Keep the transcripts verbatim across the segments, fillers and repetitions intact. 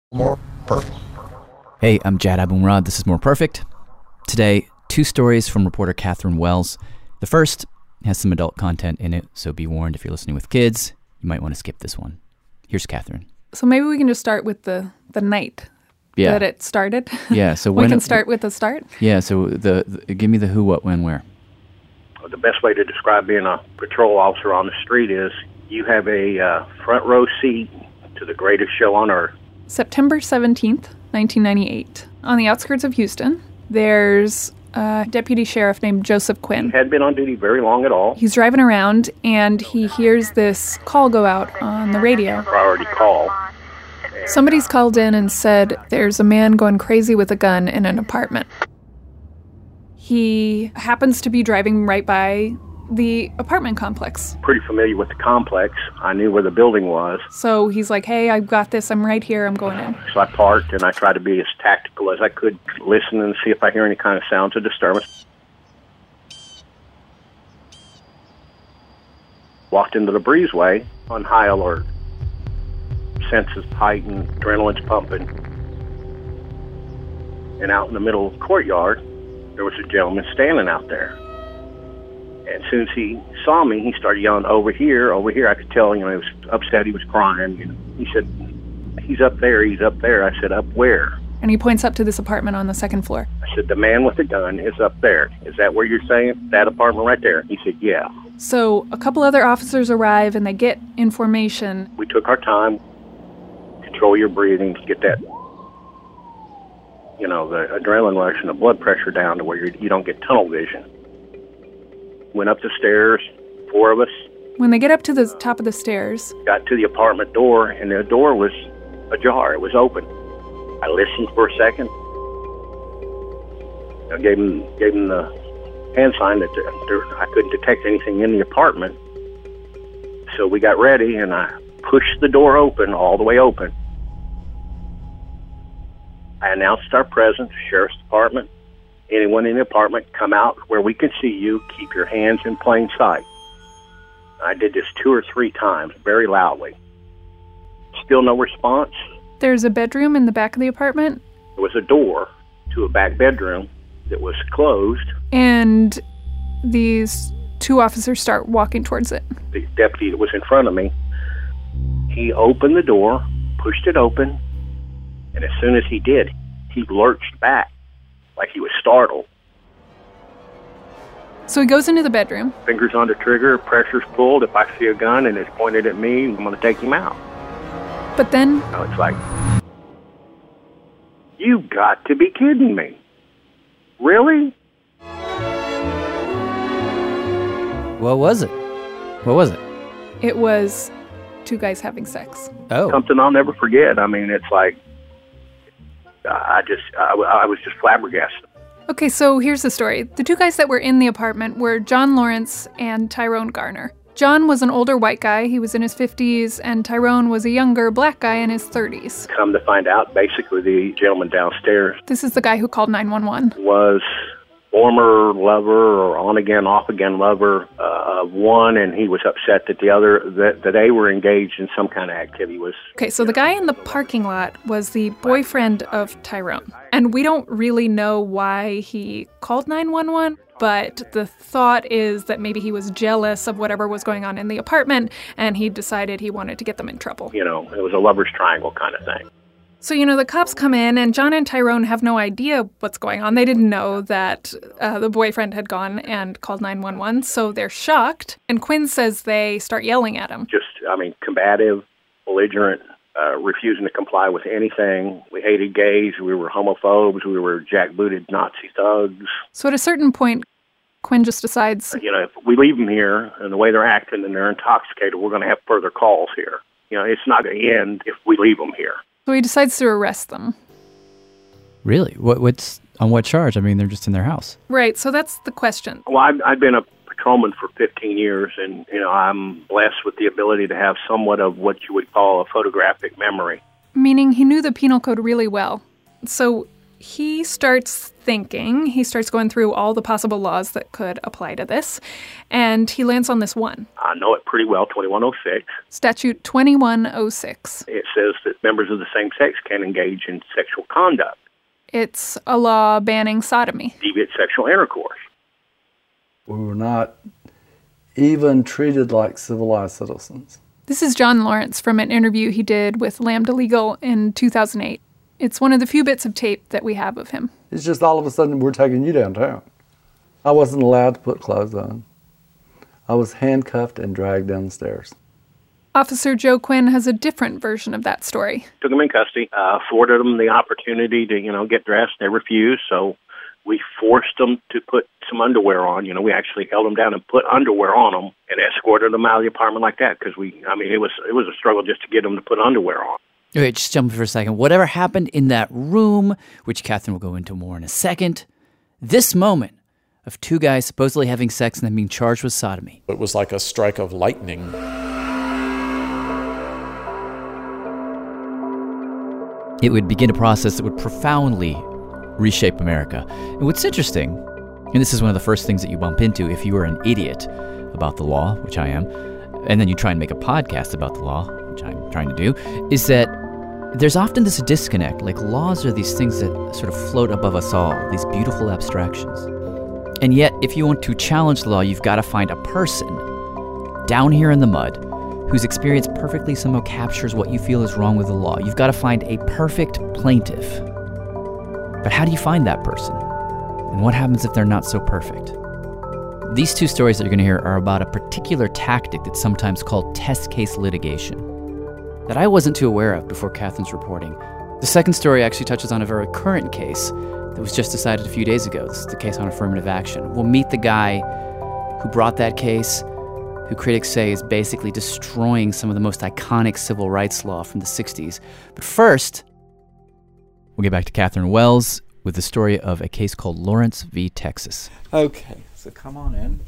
More Perfect. Hey, I'm Jad Abumrad. This is More Perfect. Today, two stories from reporter Catherine Wells. The first has some adult content in it, so be warned if you're listening with kids, you might want to skip this one. Here's Catherine. So maybe we can just start with the, the night Yeah. that it started. Yeah, so we when can it- start with the start. Yeah, so the, the give me the who, what, when, where. The best way to describe being a patrol officer on the street is you have a uh, front row seat to the greatest show on earth. September seventeenth, nineteen ninety-eight. On the outskirts of Houston, there's a deputy sheriff named Joseph Quinn. He had been on duty very long at all. He's driving around and he hears this call go out on the radio. Priority call. Somebody's called in and said there's a man going crazy with a gun in an apartment. He happens to be driving right by the apartment complex. Pretty familiar with the complex. I knew where the building was. So he's like, hey, I've got this. I'm right here. I'm going in. So I parked and I tried to be as tactical as I could, listen and see if I hear any kind of sounds of disturbance. Walked into the breezeway on high alert. Senses heightened, adrenaline's pumping. And out in the middle of the courtyard, there was a gentleman standing out there. And as soon as he saw me, he started yelling, over here, over here. I could tell, you know, he was upset, he was crying. You know. He said, he's up there, he's up there. I said, up where? And he points up to this apartment on the second floor. I said, the man with the gun is up there. Is that where you're saying? That apartment right there? He said, yeah. So a couple other officers arrive and they get information. We took our time, control your breathing, get that, you know, the adrenaline rush and the blood pressure down to where you're, you don't get tunnel vision. Went up the stairs, four of us. When they get up to the top of the stairs, Got to the apartment door, and the door was ajar. It was open. I listened for a second. I gave him, gave him the hand sign that there, there, I couldn't detect anything in the apartment. So we got ready, and I pushed the door open, all the way open. I announced our presence, Sheriff's Department. Anyone in the apartment, come out where we can see you. Keep your hands in plain sight. I did this two or three times, very loudly. Still no response. there's a bedroom in the back of the apartment. There was a door to a back bedroom that was closed. And these two officers start walking towards it. The deputy that was in front of me, he opened the door, pushed it open, and as soon as he did, he lurched back like he was startled. So he goes into the bedroom. Fingers on the trigger, pressure's pulled. If I see a gun and it's pointed at me, I'm going to take him out. But then You know, it's like, you got to be kidding me. Really? What was it? What was it? it was two guys having sex. Oh. Something I'll never forget. I mean, it's like, I just, I, I was just flabbergasted. Okay, so here's the story. The two guys that were in the apartment were John Lawrence and Tyrone Garner. John was an older white guy. He was in his fifties, and Tyrone was a younger black guy in his thirties. Come to find out, basically, the gentleman downstairs This is the guy who called nine one one. was former lover or on-again, off-again lover uh, of one, and he was upset that the other, that, that they were engaged in some kind of activity. Was Okay, so the guy in the parking lot was the boyfriend of Tyrone. And we don't really know why he called nine one one, but the thought is that maybe he was jealous of whatever was going on in the apartment, and he decided he wanted to get them in trouble. you know, it was a lover's triangle kind of thing. So, you know, the cops come in, and John and Tyrone have no idea what's going on. They didn't know that uh, the boyfriend had gone and called nine one one, so they're shocked. And Quinn says they start yelling at him. Just, I mean, combative, belligerent, uh, refusing to comply with anything. We hated gays. We were homophobes. We were jackbooted Nazi thugs. So at a certain point, Quinn just decides, You know, if we leave them here and the way they're acting and they're intoxicated, we're going to have further calls here. You know, it's not going to end if we leave them here. so he decides to arrest them. Really? What? What's on what charge? I mean, they're just in their house. Right, so that's the question. Well, I've, I've been a patrolman for fifteen years, and, you know, I'm blessed with the ability to have somewhat of what you would call a photographic memory. Meaning he knew the penal code really well. So he starts thinking, he starts going through all the possible laws that could apply to this, and he lands on this one. I know it pretty well, twenty-one oh six. Statute twenty-one oh six. It says that members of the same sex can engage in sexual conduct. It's a law banning sodomy. Deviant sexual intercourse. We were not even treated like civilized citizens. This is John Lawrence from an interview he did with Lambda Legal in two thousand eight. It's one of the few bits of tape that we have of him. It's just all of a sudden, we're taking you downtown. I wasn't allowed to put clothes on. I was handcuffed and dragged downstairs. Officer Joe Quinn has a different version of that story. Took them in custody, uh, afforded them the opportunity to, you know, get dressed. They refused, so we forced them to put some underwear on. You know, we actually held them down and put underwear on them and escorted them out of the apartment like that because we, I mean, it was it was a struggle just to get them to put underwear on. Okay, just jump for a second. Whatever happened in that room, which Catherine will go into more in a second, this moment of two guys supposedly having sex and then being charged with sodomy. It was like a strike of lightning. It would begin a process that would profoundly reshape America. And what's interesting, and this is one of the first things that you bump into if you are an idiot about the law, which I am, and then you try and make a podcast about the law, which I'm trying to do, is that there's often this disconnect. Like, laws are these things that sort of float above us all, these beautiful abstractions. And yet, if you want to challenge the law, you've got to find a person down here in the mud whose experience perfectly somehow captures what you feel is wrong with the law. You've got to find a perfect plaintiff. But how do you find that person? And what happens if they're not so perfect? These two stories that you're going to hear are about a particular tactic that's sometimes called test case litigation that I wasn't too aware of before Catherine's reporting. The second story actually touches on a very current case that was just decided a few days ago. This is the case on affirmative action. We'll meet the guy who brought that case, who critics say is basically destroying some of the most iconic civil rights law from the sixties. But first, we'll get back to Catherine Wells with the story of a case called Lawrence v. Texas. Okay, so come on in.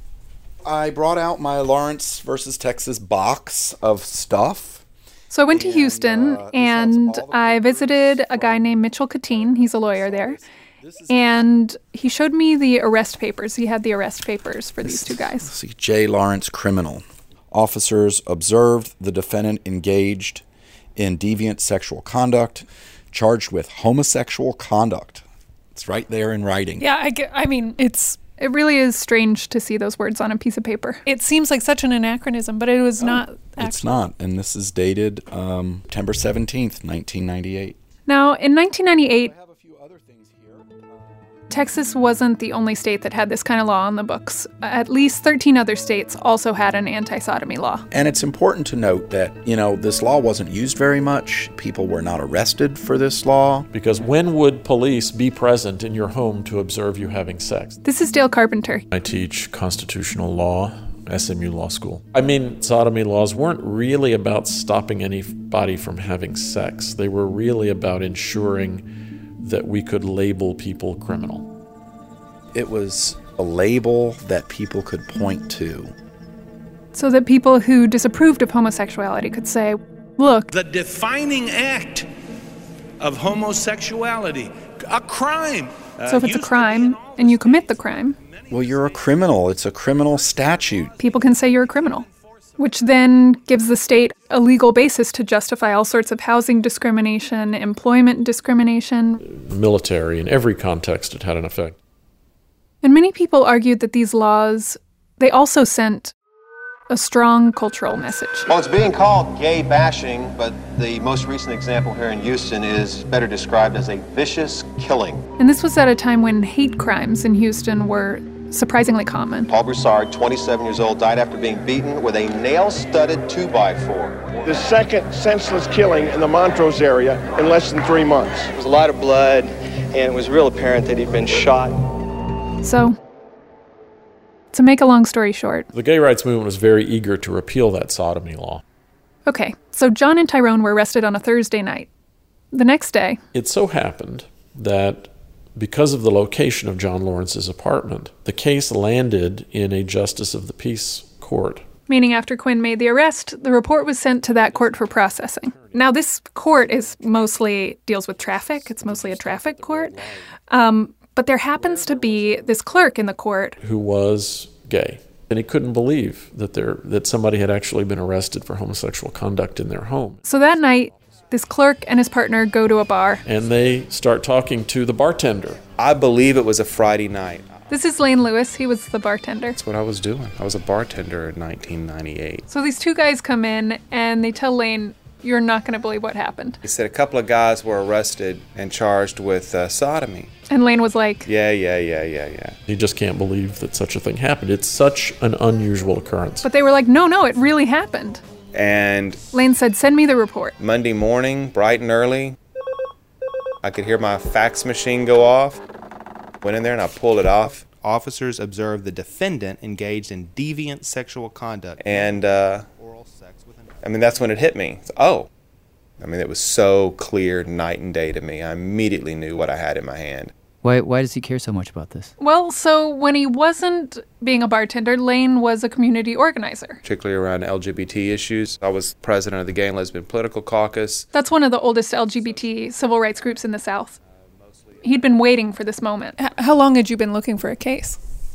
I brought out my Lawrence versus Texas box of stuff. So I went to And, Houston, uh, this and has all the I papers visited a guy from- named Mitchell Katine. He's a lawyer there. This is And he showed me the arrest papers. He had the arrest papers for these two guys. See, J. Lawrence, criminal. Officers observed the defendant engaged in deviant sexual conduct, charged with homosexual conduct. It's right there in writing. Yeah, I, get, I mean, it's it really is strange to see those words on a piece of paper. It seems like such an anachronism, but it was not actually. It's not, and this is dated um, September seventeenth, nineteen ninety-eight. Now, in nineteen ninety-eight, I have a few other things here. Texas wasn't the only state that had this kind of law on the books. At least thirteen other states also had an anti-sodomy law. And it's important to note that, you know, this law wasn't used very much. People were not arrested for this law. Because when would police be present in your home to observe you having sex? This is Dale Carpenter. I teach constitutional law, S M U Law School. I mean, sodomy laws weren't really about stopping anybody from having sex. They were really about ensuring that we could label people criminal. It was a label that people could point to. So that people who disapproved of homosexuality could say, look, The defining act of homosexuality, a crime. so if it's a crime and you commit the crime, Well, you're a criminal. It's a criminal statute. people can say you're a criminal, which then gives the state a legal basis to justify all sorts of housing discrimination, employment discrimination. The military, in every context, it had an effect. And many people argued that these laws, they also sent a strong cultural message. Well, it's being called gay bashing, but the most recent example here in Houston is better described as a vicious killing. And this was at a time when hate crimes in Houston were surprisingly common. Paul Broussard, twenty-seven years old, died after being beaten with a nail-studded two by four. The second senseless killing in the Montrose area in less than three months. There was a lot of blood, and it was real apparent that he'd been shot. So, to make a long story short, The gay rights movement was very eager to repeal that sodomy law. okay, so John and Tyrone were arrested on a Thursday night. The next day, It so happened that because of the location of John Lawrence's apartment, the case landed in a justice of the peace court. meaning after Quinn made the arrest, the report was sent to that court for processing. Now, this court is mostly deals with traffic. It's mostly a traffic court. Um, but there happens to be this clerk in the court who was gay. And he couldn't believe that there that somebody had actually been arrested for homosexual conduct in their home. So that night, this clerk and his partner go to a bar. And they start talking to the bartender. I believe it was a Friday night. This is Lane Lewis. He was the bartender. That's what I was doing. I was a bartender in nineteen ninety-eight. So these two guys come in and they tell Lane, you're not going to believe what happened. He said a couple of guys were arrested and charged with uh, sodomy. And Lane was like, Yeah, yeah, yeah, yeah, yeah. He just can't believe that such a thing happened. It's such an unusual occurrence. But they were like, no, no, it really happened. And Lane said, send me the report. Monday morning, bright and early, I could hear my fax machine go off. Went in there and I pulled it off. Officers observed the defendant engaged in deviant sexual conduct. And, uh, I mean, that's when it hit me. Oh. I mean, it was so clear night and day to me. I immediately knew what I had in my hand. Why why does he care so much about this? Well, so when he wasn't being a bartender, Lane was a community organizer. Particularly around L G B T issues. I was president of the Gay and Lesbian Political Caucus. That's one of the oldest L G B T civil rights groups in the South. He'd been waiting for this moment. H- how long had you been looking for a case?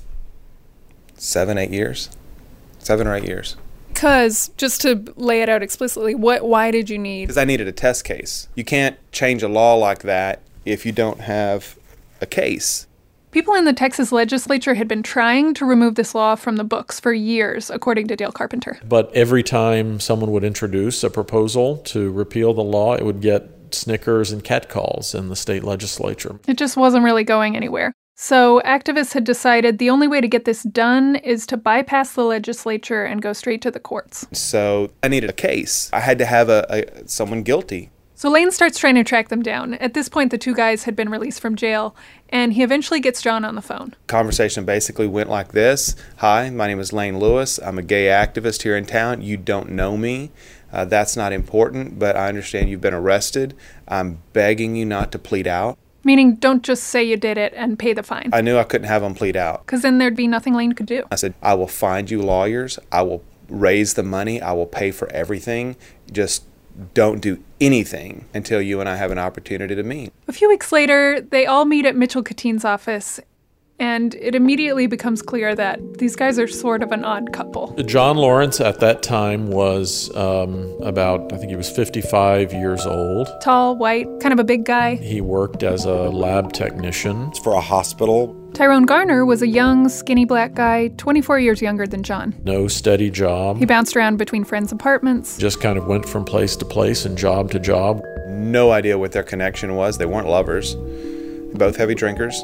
Seven, eight years. Seven or eight years. Because, just to lay it out explicitly, what? why did you need... Because I needed a test case. You can't change a law like that if you don't have a case. People in the Texas legislature had been trying to remove this law from the books for years, according to Dale Carpenter. But every time someone would introduce a proposal to repeal the law, it would get snickers and catcalls in the state legislature. It just wasn't really going anywhere. So activists had decided the only way to get this done is to bypass the legislature and go straight to the courts. So I needed a case. I had to have a, a someone guilty. So Lane starts trying to track them down. At this point, the two guys had been released from jail, and he eventually gets John on the phone. Conversation basically went like this. Hi, my name is Lane Lewis. I'm a gay activist here in town. You don't know me. Uh, that's not important, but I understand you've been arrested. I'm begging you not to plead out. Meaning, don't just say you did it and pay the fine. I knew I couldn't have them plead out. Because then there'd be nothing Lane could do. I said, I will find you lawyers. I will raise the money. I will pay for everything. Just don't do anything until you and I have an opportunity to meet. A few weeks later, they all meet at Mitchell Kateen's office, and it immediately becomes clear that these guys are sort of an odd couple. John Lawrence at that time was um, about, I think he was fifty-five years old. Tall, white, kind of a big guy. He worked as a lab technician. For a hospital. Tyrone Garner was a young, skinny black guy, twenty-four years younger than John. No steady job. He bounced around between friends' apartments. Just kind of went from place to place and job to job. No idea what their connection was. They weren't lovers. Both heavy drinkers.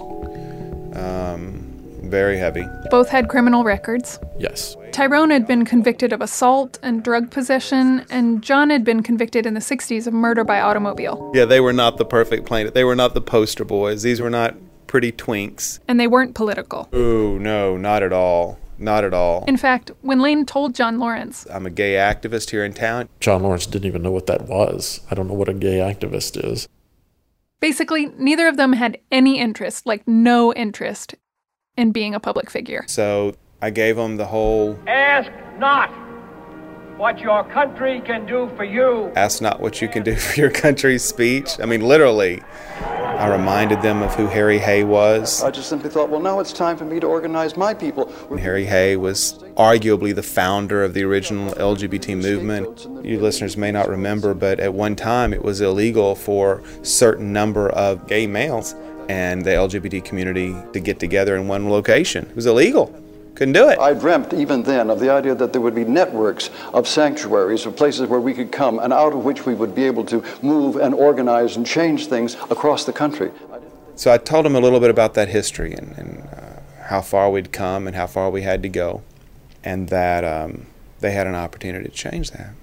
Um, very heavy. Both had criminal records. Yes. Tyrone had been convicted of assault and drug possession, and John had been convicted in the sixties of murder by automobile. Yeah, they were not the perfect plaintiff. They were not the poster boys. These were not pretty twinks. And they weren't political. Ooh, no, not at all. Not at all. In fact, when Lane told John Lawrence, I'm a gay activist here in town. John Lawrence didn't even know what that was. I don't know what a gay activist is. Basically, neither of them had any interest, like no interest, in being a public figure. So I gave them the whole... Ask not what your country can do for you. Ask not what you can do for your country speech. I mean, literally. I reminded them of who Harry Hay was. I just simply thought, well, now it's time for me to organize my people. Harry Hay was arguably the founder of the original L G B T movement. You listeners may not remember, but at one time it was illegal for a certain number of gay males and the L G B T community to get together in one location. It was illegal. Couldn't do it. I dreamt even then of the idea that there would be networks of sanctuaries, of places where we could come and out of which we would be able to move and organize and change things across the country. So I told them a little bit about that history and, and uh, how far we'd come and how far we had to go, and that um, they had an opportunity to change that.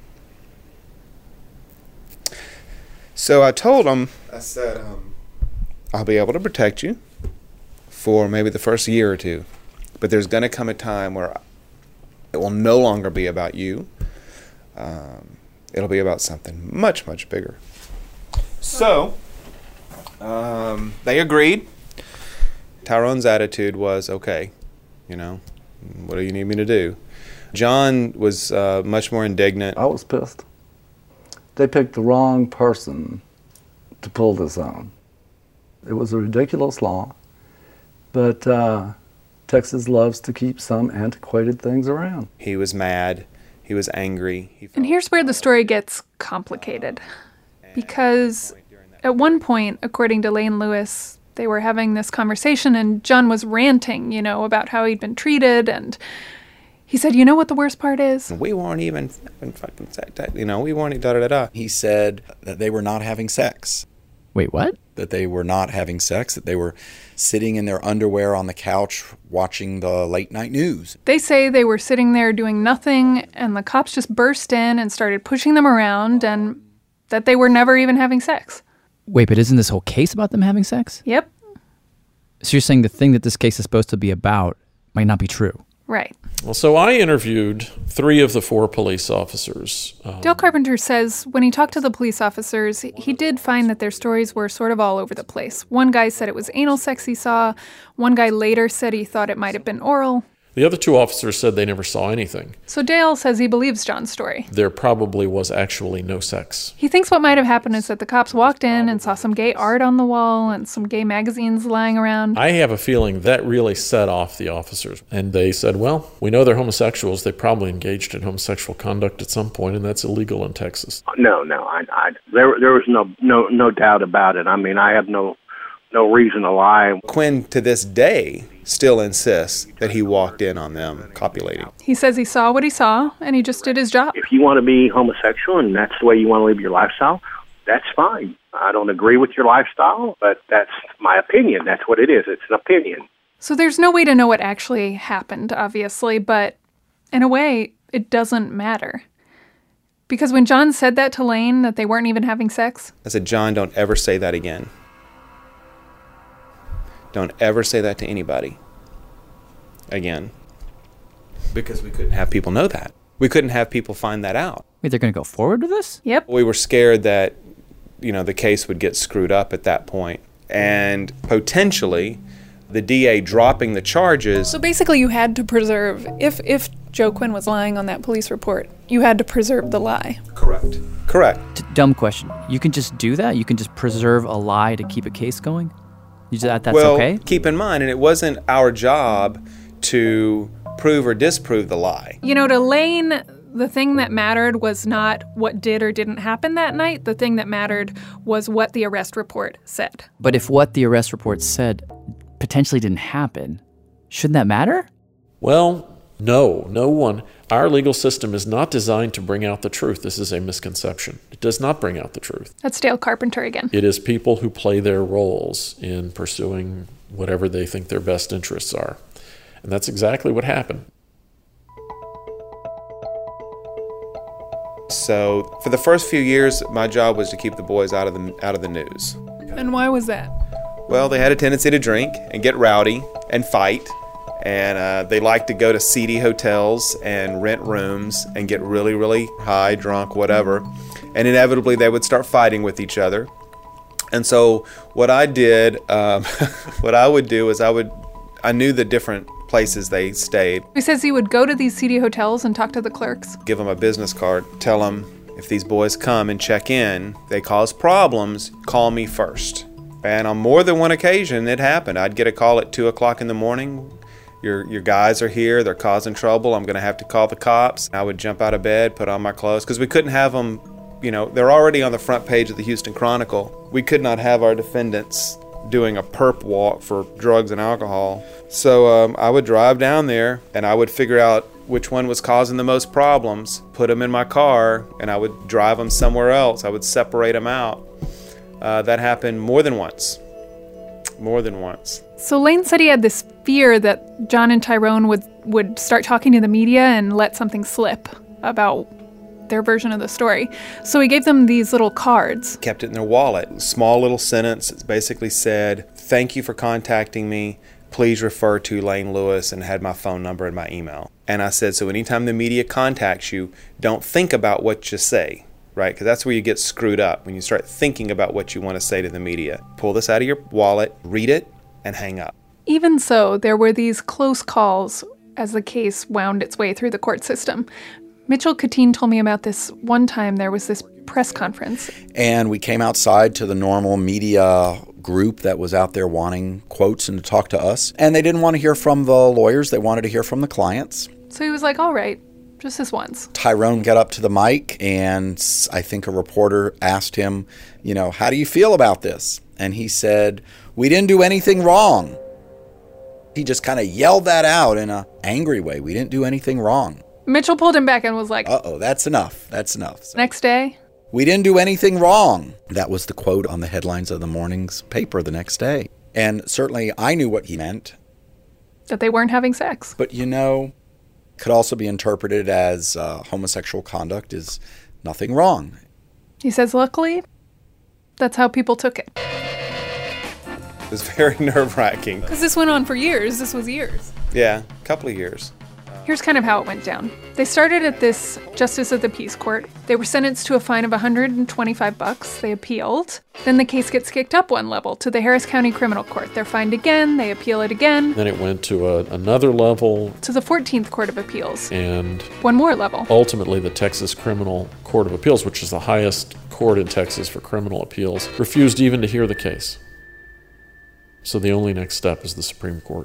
So I told them, I said, um, I'll be able to protect you for maybe the first year or two. But there's going to come a time where it will no longer be about you. Um, it'll be about something much, much bigger. So, um, they agreed. Tyrone's attitude was, okay, you know, what do you need me to do? John was uh, much more indignant. I was pissed. They picked the wrong person to pull this on. It was a ridiculous law, but uh, Texas loves to keep some antiquated things around. He was mad. He was angry. He And here's where the story gets complicated. Because at one point, according to Lane Lewis, they were having this conversation and John was ranting, you know, about how he'd been treated. And he said, you know what the worst part is? We weren't even fucking, you know, we weren't da da da da. He said that they were not having sex. Wait, what? That they were not having sex, that they were sitting in their underwear on the couch watching the late night news. They say they were sitting there doing nothing and the cops just burst in and started pushing them around and that they were never even having sex. Wait, but isn't this whole case about them having sex? Yep. So you're saying the thing that this case is supposed to be about might not be true? Right. Well, so I interviewed three of the four police officers. Um, Dale Carpenter says when he talked to the police officers, he did find that their stories were sort of all over the place. One guy said it was anal sex he saw. One guy later said he thought it might have been oral. The other two officers said they never saw anything. So Dale says he believes John's story. There probably was actually no sex. He thinks what might have happened is that the cops walked in and saw some gay art on the wall and some gay magazines lying around. I have a feeling that really set off the officers. And they said, well, we know they're homosexuals. They probably engaged in homosexual conduct at some point, and that's illegal in Texas. No, no, I, I, there, there was no, no, no doubt about it. I mean, I have no, no reason to lie. Quinn, to this day, still insists that he walked in on them copulating. He says he saw what he saw, and he just did his job. If you want to be homosexual and that's the way you want to live your lifestyle, that's fine. I don't agree with your lifestyle, but that's my opinion. That's what it is. It's an opinion. So there's no way to know what actually happened, obviously, but in a way, it doesn't matter. Because when John said that to Lane, that they weren't even having sex, I said, John, don't ever say that again. Don't ever say that to anybody again. Because we couldn't have people know that. We couldn't have people find that out. Wait, they're going to go forward with this? Yep. We were scared that, you know, the case would get screwed up at that point. And potentially, the D A dropping the charges. So basically you had to preserve, if, if Joe Quinn was lying on that police report, you had to preserve the lie. Correct. Correct. D- dumb question. You can just do that? You can just preserve a lie to keep a case going? You just, that, that's well, okay? Keep in mind, and it wasn't our job to prove or disprove the lie. You know, to Lane, the thing that mattered was not what did or didn't happen that night. The thing that mattered was what the arrest report said. But if what the arrest report said potentially didn't happen, shouldn't that matter? Well, no, no one. Our legal system is not designed to bring out the truth. This is a misconception. It does not bring out the truth. That's Dale Carpenter again. It is people who play their roles in pursuing whatever they think their best interests are. And that's exactly what happened. So for the first few years, my job was to keep the boys out of the out of the news. And why was that? Well, they had a tendency to drink and get rowdy and fight. And uh, they like to go to seedy hotels and rent rooms and get really, really high, drunk, whatever. And inevitably, they would start fighting with each other. And so what I did, um, what I would do is I would, I knew the different places they stayed. He says he would go to these seedy hotels and talk to the clerks. Give them a business card. Tell them if these boys come and check in, they cause problems, call me first. And on more than one occasion, it happened. I'd get a call at two o'clock in the morning. Your your guys are here, they're causing trouble, I'm going to have to call the cops. I would jump out of bed, put on my clothes, because we couldn't have them, you know, they're already on the front page of the Houston Chronicle. We could not have our defendants doing a perp walk for drugs and alcohol. So um, I would drive down there, and I would figure out which one was causing the most problems, put them in my car, and I would drive them somewhere else. I would separate them out. Uh, that happened more than once. More than once. So Lane said he had this fear that John and Tyrone would, would start talking to the media and let something slip about their version of the story. So he gave them these little cards. Kept it in their wallet. Small little sentence. It basically said, thank you for contacting me. Please refer to Lane Lewis, and had my phone number and my email. And I said, so anytime the media contacts you, don't think about what you say. Right? Because that's where you get screwed up, when you start thinking about what you want to say to the media. Pull this out of your wallet, read it, and hang up. Even so, there were these close calls as the case wound its way through the court system. Mitchell Katine told me about this one time there was this press conference. And we came outside to the normal media group that was out there wanting quotes and to talk to us. And they didn't want to hear from the lawyers. They wanted to hear from the clients. So he was like, all right, just this once. Tyrone got up to the mic, and I think a reporter asked him, you know, how do you feel about this? And he said, we didn't do anything wrong. He just kind of yelled that out in an angry way. We didn't do anything wrong. Mitchell pulled him back and was like, uh-oh, that's enough. That's enough. So, next day, we didn't do anything wrong. That was the quote on the headlines of the morning's paper the next day. And certainly I knew what he meant. That they weren't having sex. But, you know, could also be interpreted as uh, homosexual conduct is nothing wrong. He says, luckily, that's how people took it. It was very nerve-wracking. Because this went on for years. This was years. Yeah, a couple of years. Here's kind of how it went down. They started at this Justice of the Peace Court. They were sentenced to a fine of one hundred twenty-five bucks. They appealed. Then the case gets kicked up one level to the Harris County Criminal Court. They're fined again. They appeal it again. Then it went to a, another level. To the fourteenth Court of Appeals. And one more level. Ultimately, the Texas Criminal Court of Appeals, which is the highest court in Texas for criminal appeals, refused even to hear the case. So the only next step is the Supreme Court.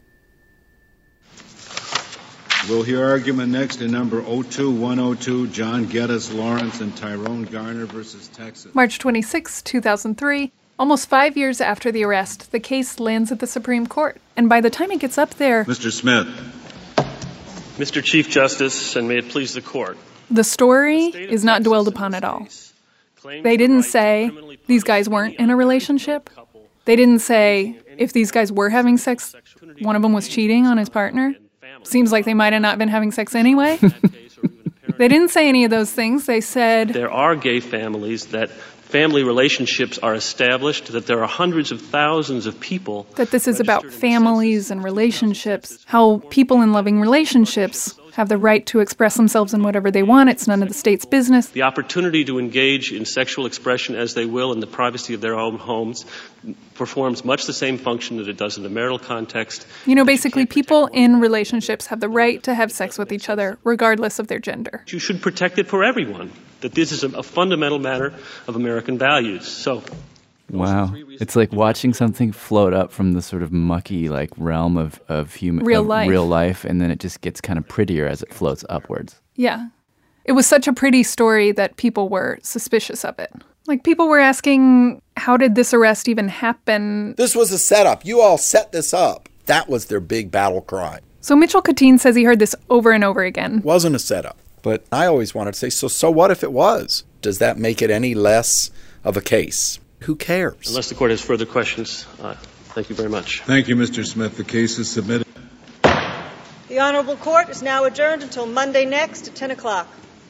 We'll hear argument next in number oh two one oh two, John Geddes Lawrence and Tyrone Garner versus Texas. March twenty-sixth, two thousand three. Almost five years after the arrest, the case lands at the Supreme Court. And by the time it gets up there... Mister Smith. Mister Chief Justice, and may it please the Court. The story is not dwelled upon at all. They didn't say these guys weren't in a relationship. They didn't say if these guys were having sex, one of them was cheating on his partner. Seems like they might have not been having sex anyway. They didn't say any of those things. They said... There are gay families that family relationships are established, that there are hundreds of thousands of people... That this is about families and relationships, how people in loving relationships have the right to express themselves in whatever they want. It's none of the state's business. The opportunity to engage in sexual expression as they will in the privacy of their own homes performs much the same function that it does in the marital context. You know, basically, people in relationships have the right to have sex with each other, regardless of their gender. You should protect it for everyone, that this is a, a fundamental matter of American values. So... Wow. It's like watching something float up from the sort of mucky like realm of, of human real of life. real life, and then it just gets kind of prettier as it floats upwards. Yeah. It was such a pretty story that people were suspicious of it. Like, people were asking, how did this arrest even happen? This was a setup. You all set this up. That was their big battle cry. So Mitchell Katine says he heard this over and over again. It wasn't a setup. But I always wanted to say, so so what if it was? Does that make it any less of a case? Who cares? Unless the Court has further questions, uh, thank you very much. Thank you, Mister Smith. The case is submitted. The Honorable Court is now adjourned until Monday next at ten o'clock.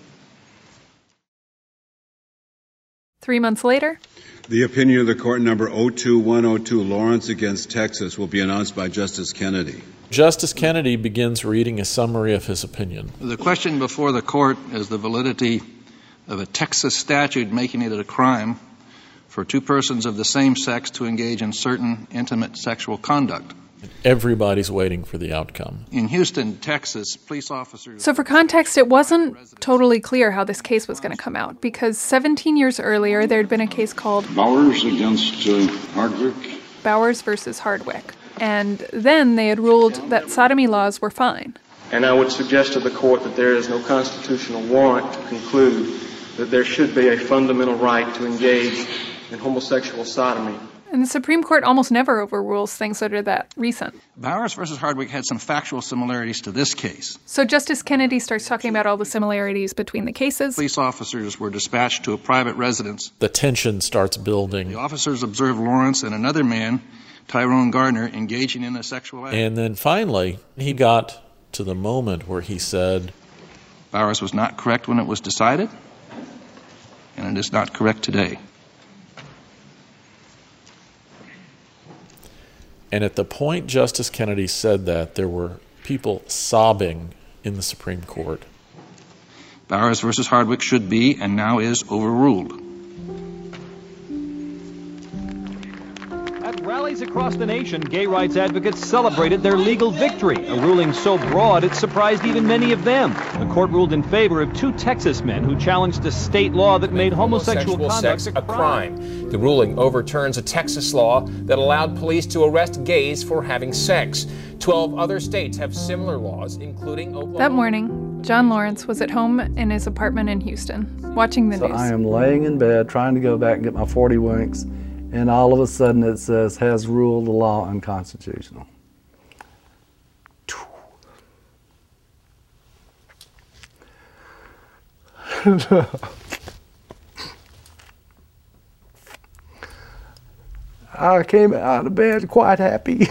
Three months later. The opinion of the Court number oh two one oh two, Lawrence against Texas, will be announced by Justice Kennedy. Justice Kennedy begins reading a summary of his opinion. The question before the Court is the validity of a Texas statute making it a crime for two persons of the same sex to engage in certain intimate sexual conduct. Everybody's waiting for the outcome. In Houston, Texas, police officers... So for context, it wasn't totally clear how this case was going to come out, because seventeen years earlier, there had been a case called... Bowers against uh, Hardwick. Bowers versus Hardwick. And then they had ruled that sodomy laws were fine. And I would suggest to the Court that there is no constitutional warrant to conclude that there should be a fundamental right to engage in homosexual sodomy. And the Supreme Court almost never overrules things that are that recent. Bowers versus Hardwick had some factual similarities to this case. So Justice Kennedy starts talking about all the similarities between the cases. Police officers were dispatched to a private residence. The tension starts building. The officers observed Lawrence and another man, Tyrone Garner, engaging in a sexual act. And then finally, he got to the moment where he said, Bowers was not correct when it was decided, and it is not correct today. And at the point Justice Kennedy said that, there were people sobbing in the Supreme Court. Bowers versus Hardwick should be, and now is, overruled. At rallies across the nation, gay rights advocates celebrated their legal victory, a ruling so broad it surprised even many of them. The court ruled in favor of two Texas men who challenged a state law that made homosexual, homosexual conduct sex a crime. The ruling overturns a Texas law that allowed police to arrest gays for having sex. Twelve other states have similar laws, including Oklahoma. That morning, John Lawrence was at home in his apartment in Houston, watching the so news. I am laying in bed trying to go back and get my forty winks, and all of a sudden it says, has ruled the law unconstitutional. I came out of bed quite happy.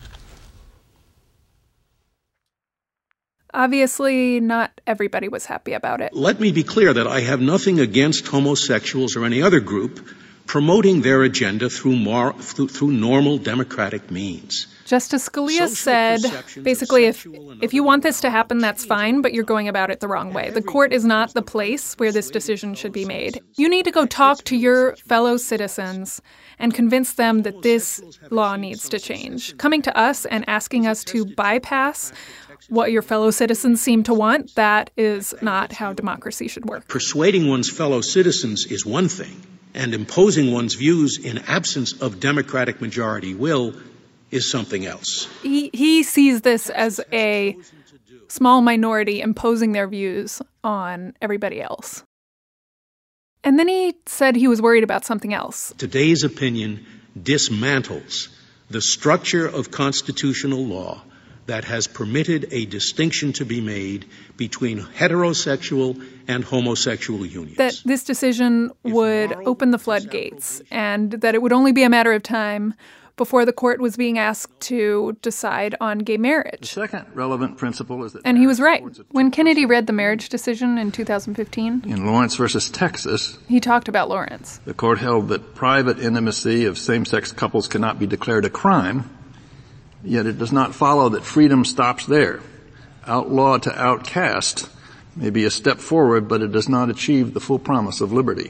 Obviously, not everybody was happy about it. Let me be clear that I have nothing against homosexuals or any other group promoting their agenda through, more, through, through normal democratic means. Justice Scalia said, basically, if, if you want this to happen, that's fine, but you're going about it the wrong way. The court is not the place where this decision should be made. You need to go talk to your fellow citizens and convince them that this law needs to change. Coming to us and asking us to bypass what your fellow citizens seem to want, that is not how democracy should work. Persuading one's fellow citizens is one thing, and imposing one's views in absence of democratic majority will is something else. He, he sees this as a small minority imposing their views on everybody else. And then he said he was worried about something else. Today's opinion dismantles the structure of constitutional law that has permitted a distinction to be made between heterosexual and homosexual unions. That this decision would open the floodgates and that it would only be a matter of time before the court was being asked to decide on gay marriage. The second relevant principle is that... And he was right. When Kennedy read the marriage decision in two thousand fifteen... in Lawrence versus Texas... he talked about Lawrence. The court held that private intimacy of same-sex couples cannot be declared a crime, yet it does not follow that freedom stops there. Outlaw to outcast may be a step forward, but it does not achieve the full promise of liberty.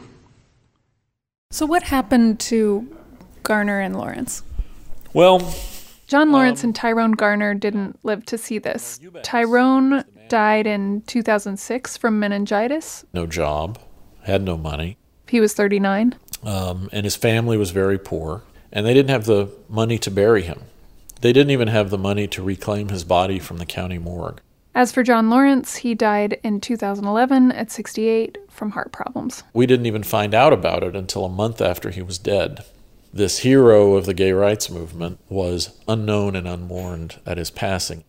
So what happened to Garner and Lawrence? Well, John Lawrence um, and Tyrone Garner didn't live to see this. Tyrone died in two thousand six from meningitis. No job, had no money. He was thirty-nine. Um, and his family was very poor, and they didn't have the money to bury him. They didn't even have the money to reclaim his body from the county morgue. As for John Lawrence, he died in two thousand eleven at sixty-eight from heart problems. We didn't even find out about it until a month after he was dead. This hero of the gay rights movement was unknown and unmourned at his passing.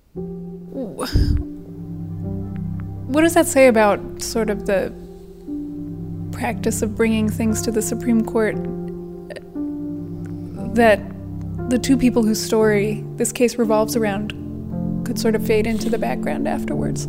What does that say about sort of the practice of bringing things to the Supreme Court that the two people whose story this case revolves around could sort of fade into the background afterwards?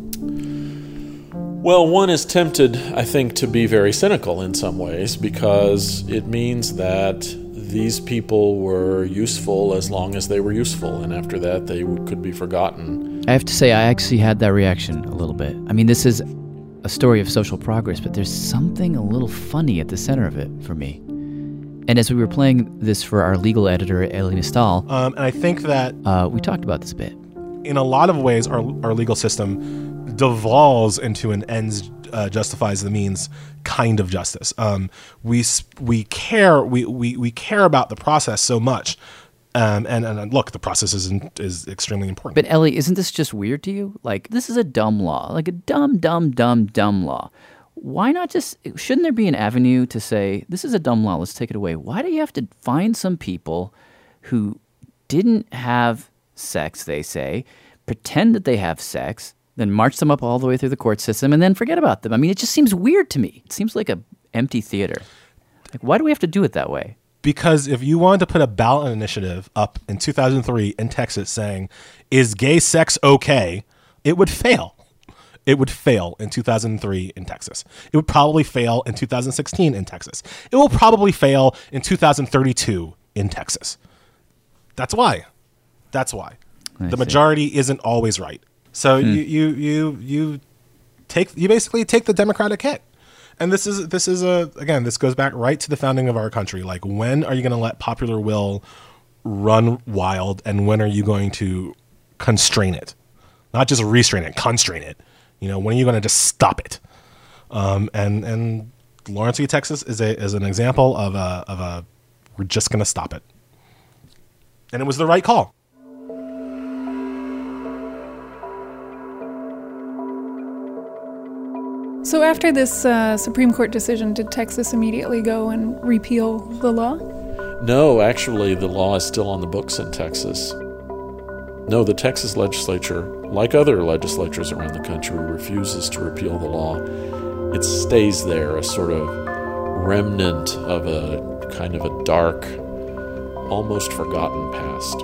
Well, one is tempted, I think, to be very cynical in some ways because it means that these people were useful as long as they were useful, and after that they could be forgotten. I have to say, I actually had that reaction a little bit. I mean, this is a story of social progress, but there's something a little funny at the center of it for me. And as we were playing this for our legal editor, Elie Mystal, um, and I think that uh, we talked about this a bit. In a lot of ways, our our legal system devolves into an ends uh, justifies the means kind of justice. Um, we we care we, we we care about the process so much, um, and and look, the process is is extremely important. But Elie, isn't this just weird to you? Like, this is a dumb law, like a dumb, dumb, dumb, dumb law. Why not just, shouldn't there be an avenue to say, this is a dumb law, let's take it away? Why do you have to find some people who didn't have sex, they say, pretend that they have sex, then march them up all the way through the court system, and then forget about them? I mean, it just seems weird to me. It seems like an empty theater. Like, why do we have to do it that way? Because if you wanted to put a ballot initiative up in two thousand three in Texas saying, is gay sex okay, it would fail. It would fail in two thousand three in Texas. It would probably fail in two thousand sixteen in Texas. It will probably fail in two thousand thirty-two in Texas. That's why. That's why. I the see. Majority isn't always right. So hmm. you, you you you take you basically take the Democratic hit. And this is this is a again, this goes back right to the founding of our country. Like, when are you going to let popular will run wild, and when are you going to constrain it? Not just restrain it, constrain it. You know, when are you going to just stop it? Um, and and Lawrence v. Texas is a is an example of a of a we're just going to stop it. And it was the right call. So after this uh, Supreme Court decision, did Texas immediately go and repeal the law? No, actually, the law is still on the books in Texas. No, the Texas legislature, like other legislatures around the country, refuses to repeal the law. It stays there, a sort of remnant of a kind of a dark, almost forgotten past.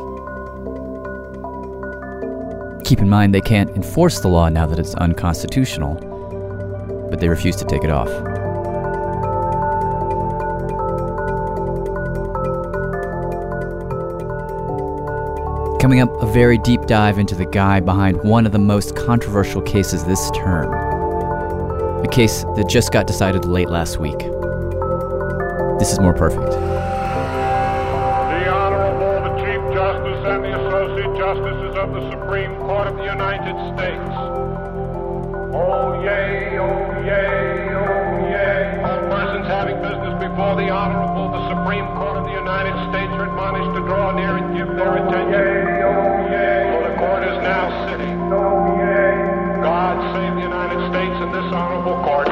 Keep in mind, they can't enforce the law now that it's unconstitutional, but they refuse to take it off. Coming up, a very deep dive into the guy behind one of the most controversial cases this term. A case that just got decided late last week. This is More Perfect. The Honorable, the Chief Justice and the Associate Justices of the Supreme Court of the United States. Oh yay, oh yay, oh yay. All persons having business before the Honorable, the Supreme Court of the United States are admonished to draw near and give their attention. Yay, oh yay. For the court is now sitting. Oh yay. God save the United States and this Honorable Court.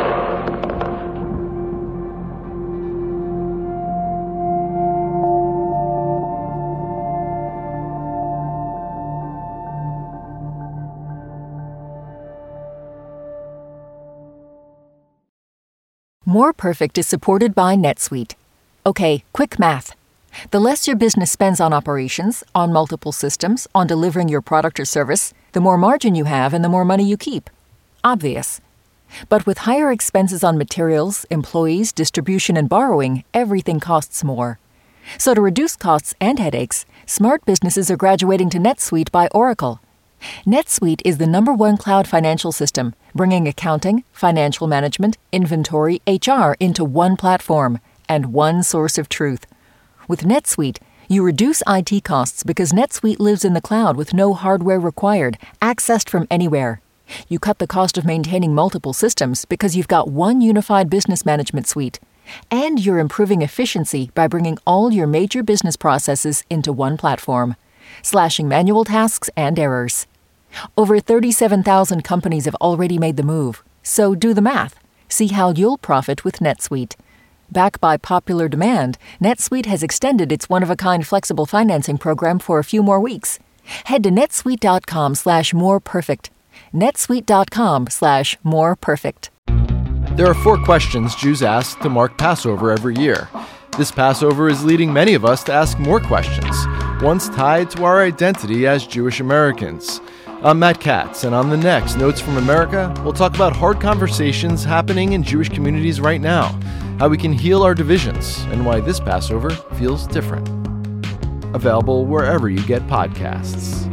More Perfect is supported by NetSuite. Okay, quick math. The less your business spends on operations, on multiple systems, on delivering your product or service, the more margin you have and the more money you keep. Obvious. But with higher expenses on materials, employees, distribution, and borrowing, everything costs more. So to reduce costs and headaches, smart businesses are graduating to NetSuite by Oracle. NetSuite is the number one cloud financial system, bringing accounting, financial management, inventory, H R into one platform and one source of truth. With NetSuite, you reduce I T costs because NetSuite lives in the cloud with no hardware required, accessed from anywhere. You cut the cost of maintaining multiple systems because you've got one unified business management suite. And you're improving efficiency by bringing all your major business processes into one platform, slashing manual tasks and errors. Over thirty-seven thousand companies have already made the move, so do the math. See how you'll profit with NetSuite. Backed by popular demand, NetSuite has extended its one-of-a-kind flexible financing program for a few more weeks. Head to netsuite.com slash more perfect. netsuite.com slash more perfect. There are four questions Jews ask to mark Passover every year. This Passover is leading many of us to ask more questions, ones tied to our identity as Jewish Americans. I'm Matt Katz, and on the next Notes from America, we'll talk about hard conversations happening in Jewish communities right now, how we can heal our divisions, and why this Passover feels different. Available wherever you get podcasts.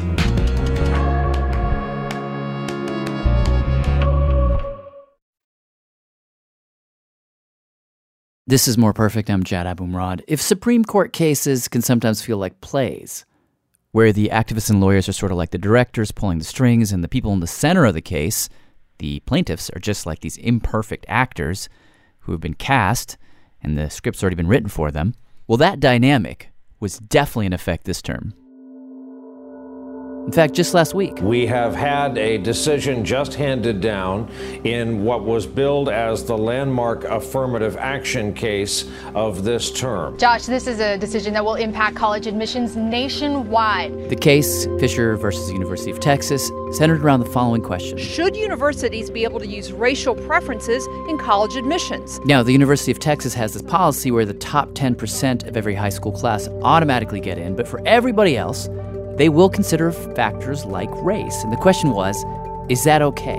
This is More Perfect. I'm Jad Abumrad. If Supreme Court cases can sometimes feel like plays, where the activists and lawyers are sort of like the directors pulling the strings and the people in the center of the case, the plaintiffs, are just like these imperfect actors who have been cast and the script's already been written for them, well, that dynamic was definitely in effect this term. In fact, just last week, we have had a decision just handed down in what was billed as the landmark affirmative action case of this term. Josh, this is a decision that will impact college admissions nationwide. The case, Fisher versus the University of Texas, centered around the following question. Should universities be able to use racial preferences in college admissions? Now, the University of Texas has this policy where the top ten percent of every high school class automatically get in, but for everybody else, they will consider factors like race. And the question was, is that okay?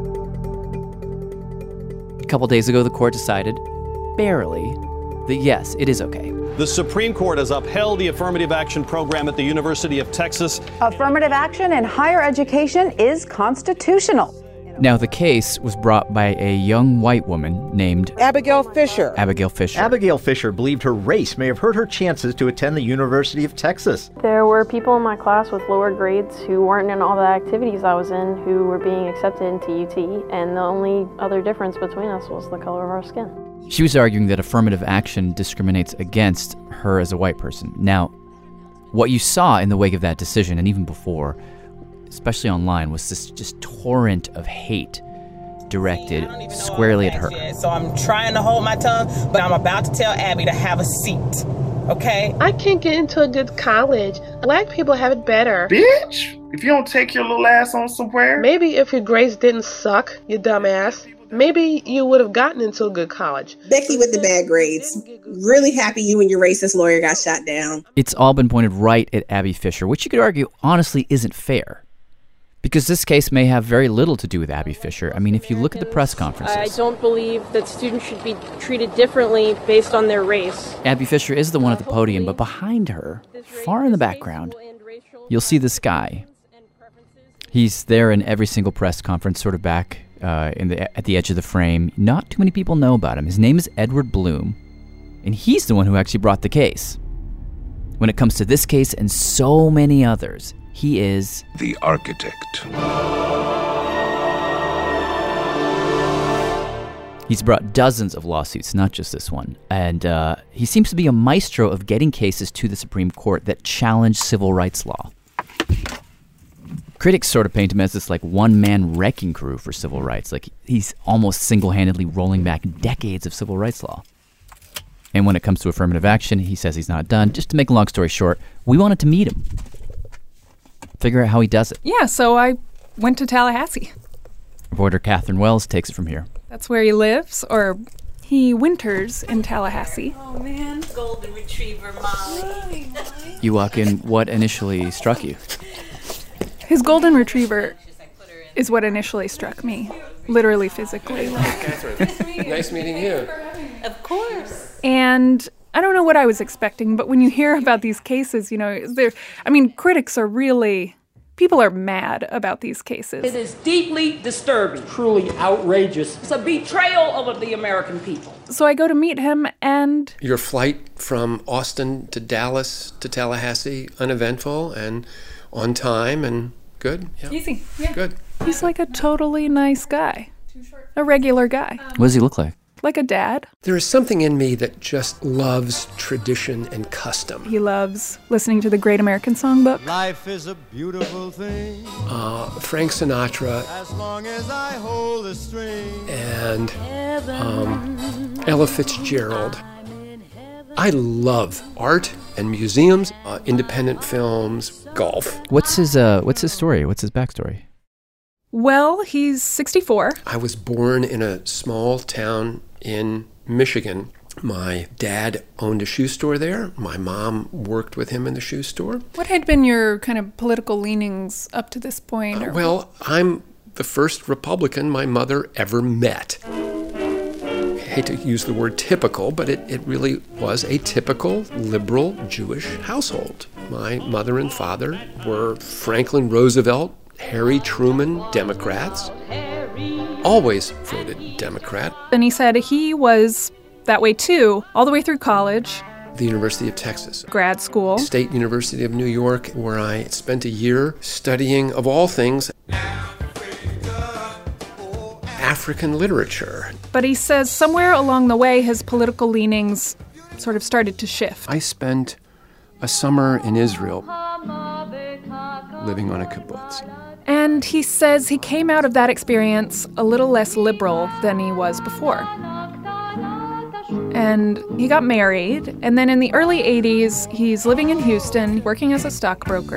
A couple days ago, the court decided, barely, that yes, it is okay. The Supreme Court has upheld the affirmative action program at the University of Texas. Affirmative action in higher education is constitutional. Now, the case was brought by a young white woman named Abigail Fisher. Abigail Fisher. Abigail Fisher believed her race may have hurt her chances to attend the University of Texas. There were people in my class with lower grades who weren't in all the activities I was in who were being accepted into U T, and the only other difference between us was the color of our skin. She was arguing that affirmative action discriminates against her as a white person. Now, what you saw in the wake of that decision, and even before, especially online, was this just torrent of hate directed squarely at her. So I'm trying to hold my tongue, but I'm about to tell Abby to have a seat, okay? I can't get into a good college. Black people have it better. Bitch, if you don't take your little ass on somewhere. Maybe if your grades didn't suck, you dumbass, maybe you would have gotten into a good college. Becky with the bad grades. Really happy you and your racist lawyer got shot down. It's all been pointed right at Abby Fisher, which you could argue honestly isn't fair. Because this case may have very little to do with Abby Fisher. I mean, if you look at the press conferences. I don't believe that students should be treated differently based on their race. Abby Fisher is the one at the podium, but behind her, far in the background, you'll see this guy. He's there in every single press conference, sort of back uh, in the at the edge of the frame. Not too many people know about him. His name is Edward Bloom, and he's the one who actually brought the case. When it comes to this case and so many others, he is the architect. He's brought dozens of lawsuits, not just this one. And uh, he seems to be a maestro of getting cases to the Supreme Court that challenge civil rights law. Critics sort of paint him as this like one-man wrecking crew for civil rights. Like he's almost single-handedly rolling back decades of civil rights law. And when it comes to affirmative action, he says he's not done. Just to make a long story short, we wanted to meet him. Figure out how he does it. Yeah, so I went to Tallahassee. Reporter Catherine Wells takes it from here. That's where he lives, or he winters in Tallahassee. Oh, man. Golden Retriever, Molly. You walk in, what initially struck you? His Golden Retriever is what initially struck me, literally physically. Like. Catherine, nice meeting you. Of course. And I don't know what I was expecting, but when you hear about these cases, you know, there. I mean, critics are really, people are mad about these cases. It is deeply disturbing, truly outrageous. It's a betrayal of the American people. So I go to meet him, and your flight from Austin to Dallas to Tallahassee, uneventful and on time and good. Yeah. Easy, yeah. Good. He's like a totally nice guy, a regular guy. What does he look like? Like a dad. There is something in me that just loves tradition and custom. He loves listening to the Great American Songbook. Life is a beautiful thing. Uh, Frank Sinatra. As long as I hold the string. And um, Ella Fitzgerald. I love art and museums, uh, independent films, golf. What's his uh, What's his story? What's his backstory? Well, he's sixty-four. I was born in a small town in Michigan. My dad owned a shoe store there. My mom worked with him in the shoe store. What had been your kind of political leanings up to this point? Or uh, well, I'm the first Republican my mother ever met. I hate to use the word typical, but it, it really was a typical liberal Jewish household. My mother and father were Franklin Roosevelt, Harry Truman Democrats. Always voted Democrat. And he said he was that way too, all the way through college. The University of Texas. Grad school. State University of New York, where I spent a year studying, of all things, African literature. But he says somewhere along the way, his political leanings sort of started to shift. I spent a summer in Israel living on a kibbutz. And he says he came out of that experience a little less liberal than he was before. And he got married, and then in the early eighties, he's living in Houston, working as a stockbroker.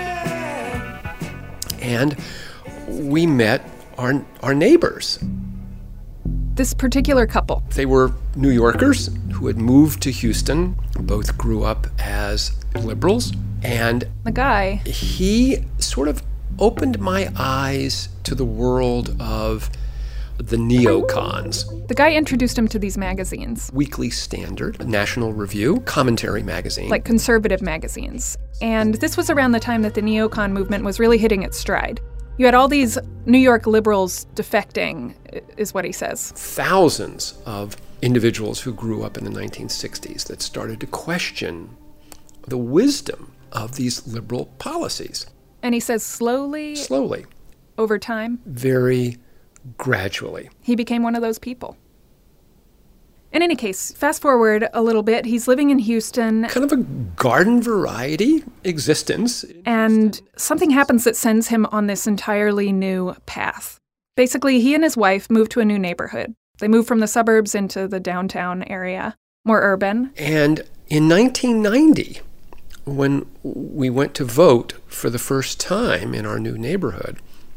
And we met our, our neighbors. This particular couple. They were New Yorkers who had moved to Houston, both grew up as liberals, and the guy, he sort of opened my eyes to the world of the neocons. The guy introduced him to these magazines. Weekly Standard, National Review, Commentary magazine. Like conservative magazines. And this was around the time that the neocon movement was really hitting its stride. You had all these New York liberals defecting, is what he says. Thousands of individuals who grew up in the nineteen sixties that started to question the wisdom of these liberal policies. And he says slowly, slowly, over time, very gradually, he became one of those people. In any case, fast forward a little bit, he's living in Houston. Kind of a garden variety existence. And something happens that sends him on this entirely new path. Basically, he and his wife moved to a new neighborhood. They moved from the suburbs into the downtown area, more urban. And in nineteen ninety, when we went to vote for the first time in our new neighborhood,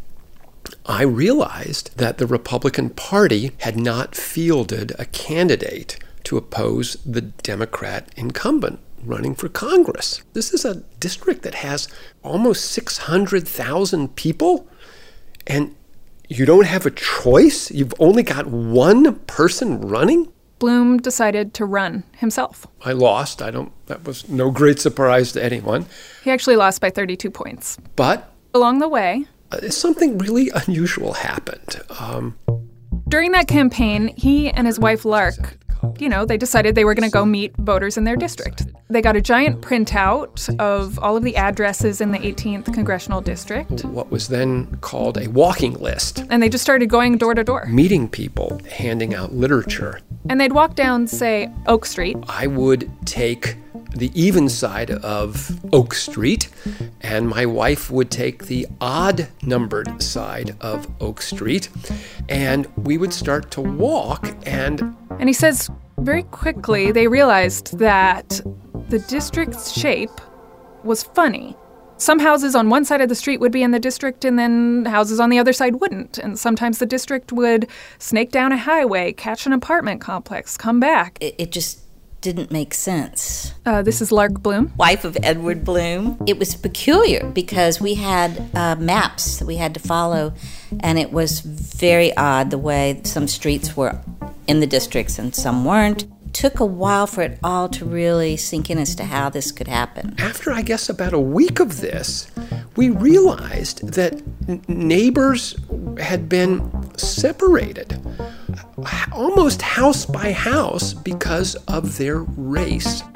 I realized that the Republican Party had not fielded a candidate to oppose the Democrat incumbent running for Congress. This is a district that has almost six hundred thousand people, and you don't have a choice? You've only got one person running? Bloom decided to run himself. I lost. I don't, that was no great surprise to anyone. He actually lost by thirty-two points. But along the way, uh, something really unusual happened. Um, During that campaign, he and his wife, Lark, you know, they decided they were going to go meet voters in their district. They got a giant printout of all of the addresses in the eighteenth Congressional District. What was then called a walking list. And they just started going door to door. Meeting people, handing out literature. And they'd walk down, say, Oak Street. I would take the even side of Oak Street, and my wife would take the odd-numbered side of Oak Street, and we would start to walk, and... And he says very quickly they realized that the district's shape was funny. Some houses on one side of the street would be in the district, and then houses on the other side wouldn't. And sometimes the district would snake down a highway, catch an apartment complex, come back. It, it just didn't make sense. Uh, this is Lark Bloom. Wife of Edward Bloom. It was peculiar because we had uh, maps that we had to follow, and it was very odd the way some streets were in the districts and some weren't. Took a while for it all to really sink in as to how this could happen. After, I guess, about a week of this, we realized that n- neighbors had been separated, almost house by house, because of their race.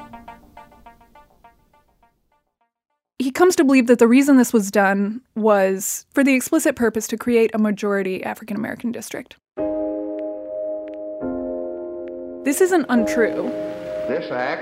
He comes to believe that the reason this was done was for the explicit purpose to create a majority African-American district. This isn't untrue. This act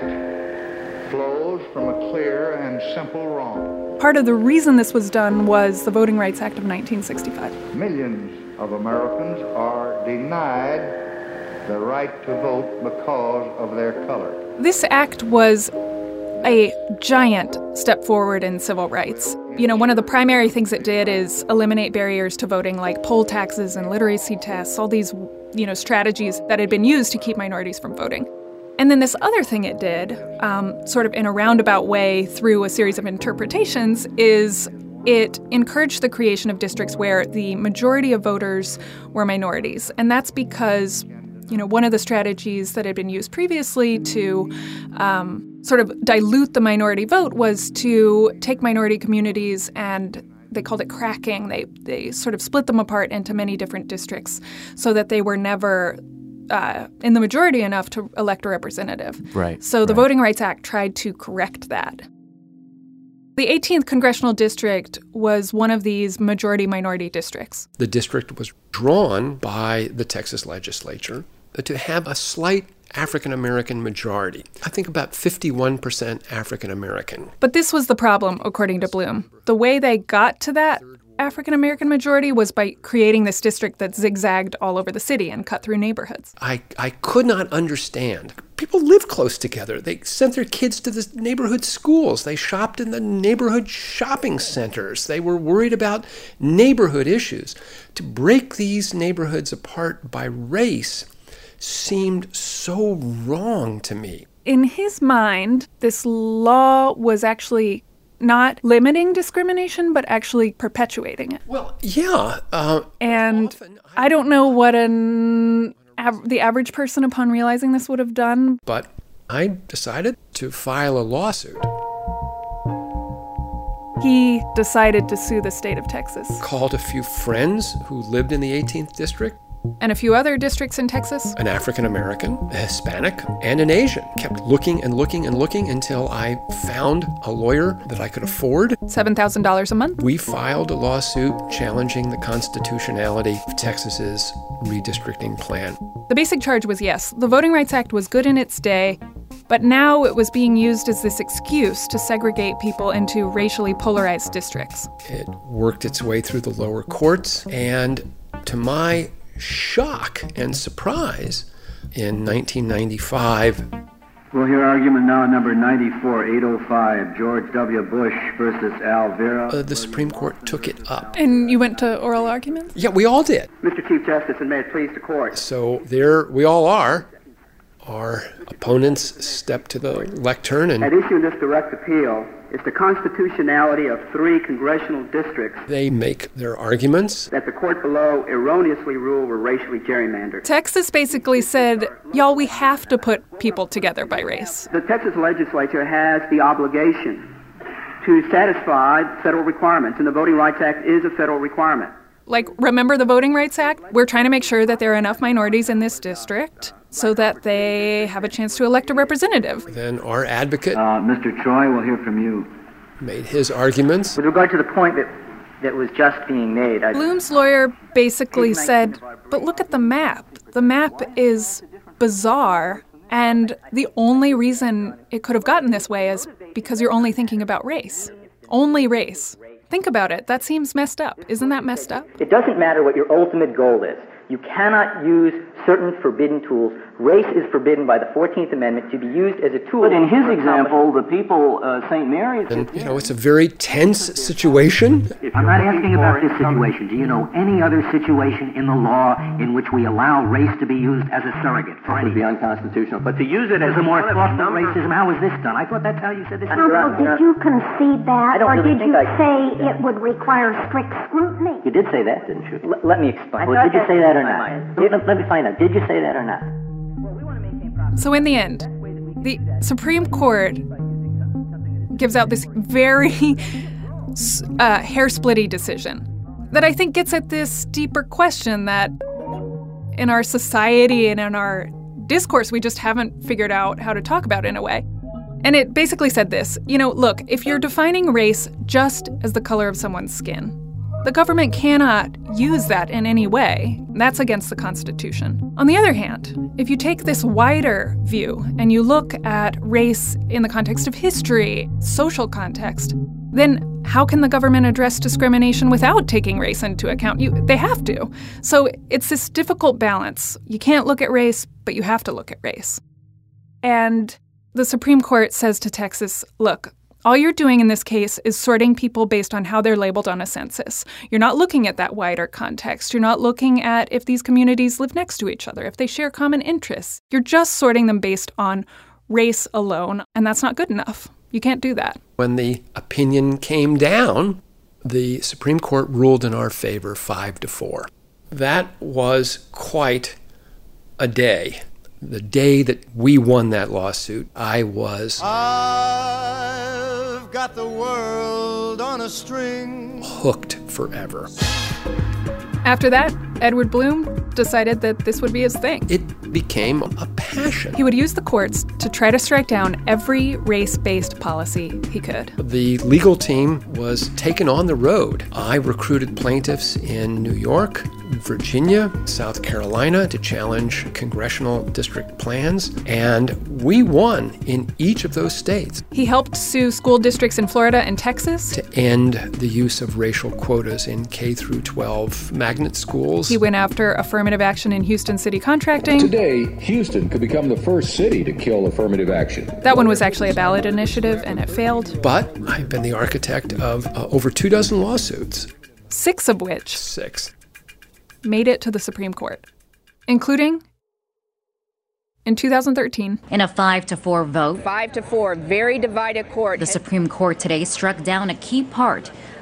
flows from a clear and simple wrong. Part of the reason this was done was the Voting Rights Act of nineteen sixty-five. Millions of Americans are denied the right to vote because of their color. This act was a giant step forward in civil rights. You know, one of the primary things it did is eliminate barriers to voting, like poll taxes and literacy tests, all these, you know, strategies that had been used to keep minorities from voting. And then this other thing it did, um, sort of in a roundabout way through a series of interpretations, is it encouraged the creation of districts where the majority of voters were minorities. And that's because, you know, one of the strategies that had been used previously to um, sort of dilute the minority vote was to take minority communities and they called it cracking. They they sort of split them apart into many different districts so that they were never uh, in the majority enough to elect a representative. Right. So the right. Voting Rights Act tried to correct that. The eighteenth Congressional District was one of these majority-minority districts. The district was drawn by the Texas legislature to have a slight African-American majority. I think about fifty-one percent African-American. But this was the problem, according to Bloom. The way they got to that African-American majority was by creating this district that zigzagged all over the city and cut through neighborhoods. I, I could not understand. People live close together. They sent their kids to the neighborhood schools. They shopped in the neighborhood shopping centers. They were worried about neighborhood issues. To break these neighborhoods apart by race seemed so wrong to me. In his mind, this law was actually not limiting discrimination, but actually perpetuating it. Well, yeah. Uh, and I, I don't know what an av- the average person upon realizing this would have done. But I decided to file a lawsuit. he decided to sue the state of Texas. Called a few friends who lived in the eighteenth district. And a few other districts in Texas. An African American, a Hispanic, and an Asian. Kept looking and looking and looking until I found a lawyer that I could afford. seven thousand dollars a month. We filed a lawsuit challenging the constitutionality of Texas's redistricting plan. The basic charge was yes, the Voting Rights Act was good in its day, but now it was being used as this excuse to segregate people into racially polarized districts. It worked its way through the lower courts, and to my shock and surprise, in nineteen ninety-five, we'll hear argument now number ninety-four eight oh five, George W. Bush versus Al Vera. Uh, the Supreme Court took it up. And you went to oral arguments? Yeah, we all did. Mister Chief Justice, and may it please the court. So there we all are. Our opponents step to the lectern and... At issue in this direct appeal is the constitutionality of three congressional districts. They make their arguments. That the court below erroneously ruled were racially gerrymandered. Texas basically said, y'all, we have to put people together by race. The Texas legislature has the obligation to satisfy federal requirements, and the Voting Rights Act is a federal requirement. Like, remember the Voting Rights Act? We're trying to make sure that there are enough minorities in this district so that they have a chance to elect a representative. Then our advocate, uh, Mister Choi, we'll hear from you. Made his arguments. With regard to the point that, that was just being made, I... Bloom's lawyer basically said, but look at the map. The map is bizarre, and the only reason it could have gotten this way is because you're only thinking about race. Only race. Think about it. That seems messed up. Isn't that messed up? It doesn't matter what your ultimate goal is. You cannot use certain forbidden tools. Race is forbidden by the fourteenth Amendment to be used as a tool. But in his example, the people, uh, Saint Mary's... And, you know, it's a very tense situation. I'm not asking about this situation. Do you know any other situation in the law in which we allow race to be used as a surrogate for anything? It would be unconstitutional. But to use it as a more thoughtful racism, how is this done? I thought that's how you said this. Counsel, did you concede that, or did you say it would require strict scrutiny? You did say that, didn't you? L- let me explain. Well, did you say that or not? Let, let me find out. Did you say that or not? So in the end, the Supreme Court gives out this very uh, hair-splitty decision that I think gets at this deeper question that in our society and in our discourse, we just haven't figured out how to talk about in a way. And it basically said this, you know, look, if you're defining race just as the color of someone's skin, the government cannot use that in any way. That's against the Constitution. On the other hand, if you take this wider view and you look at race in the context of history, social context, then how can the government address discrimination without taking race into account? You, they have to. So it's this difficult balance. You can't look at race, but you have to look at race. And the Supreme Court says to Texas, look, all you're doing in this case is sorting people based on how they're labeled on a census. You're not looking at that wider context. You're not looking at if these communities live next to each other, if they share common interests. You're just sorting them based on race alone, and that's not good enough. You can't do that. When the opinion came down, the Supreme Court ruled in our favor five to four. That was quite a day. The day that we won that lawsuit, I was... I've got the world on a string. Hooked forever. After that, Edward Bloom decided that this would be his thing. It became a passion. He would use the courts to try to strike down every race-based policy he could. The legal team was taken on the road. I recruited plaintiffs in New York, Virginia, South Carolina to challenge congressional district plans, and we won in each of those states. He helped sue school districts in Florida and Texas to end the use of racial quotas in K through twelve magnet schools. He went after affirmative action in Houston city contracting. Today, Houston could become the first city to kill affirmative action. That one was actually a ballot initiative, and it failed. But I've been the architect of uh, over two dozen lawsuits. Six of which... Six. made it to the Supreme Court, including in two thousand thirteen. In a five to four vote, five to four, very divided court. The Supreme Court today struck down a key part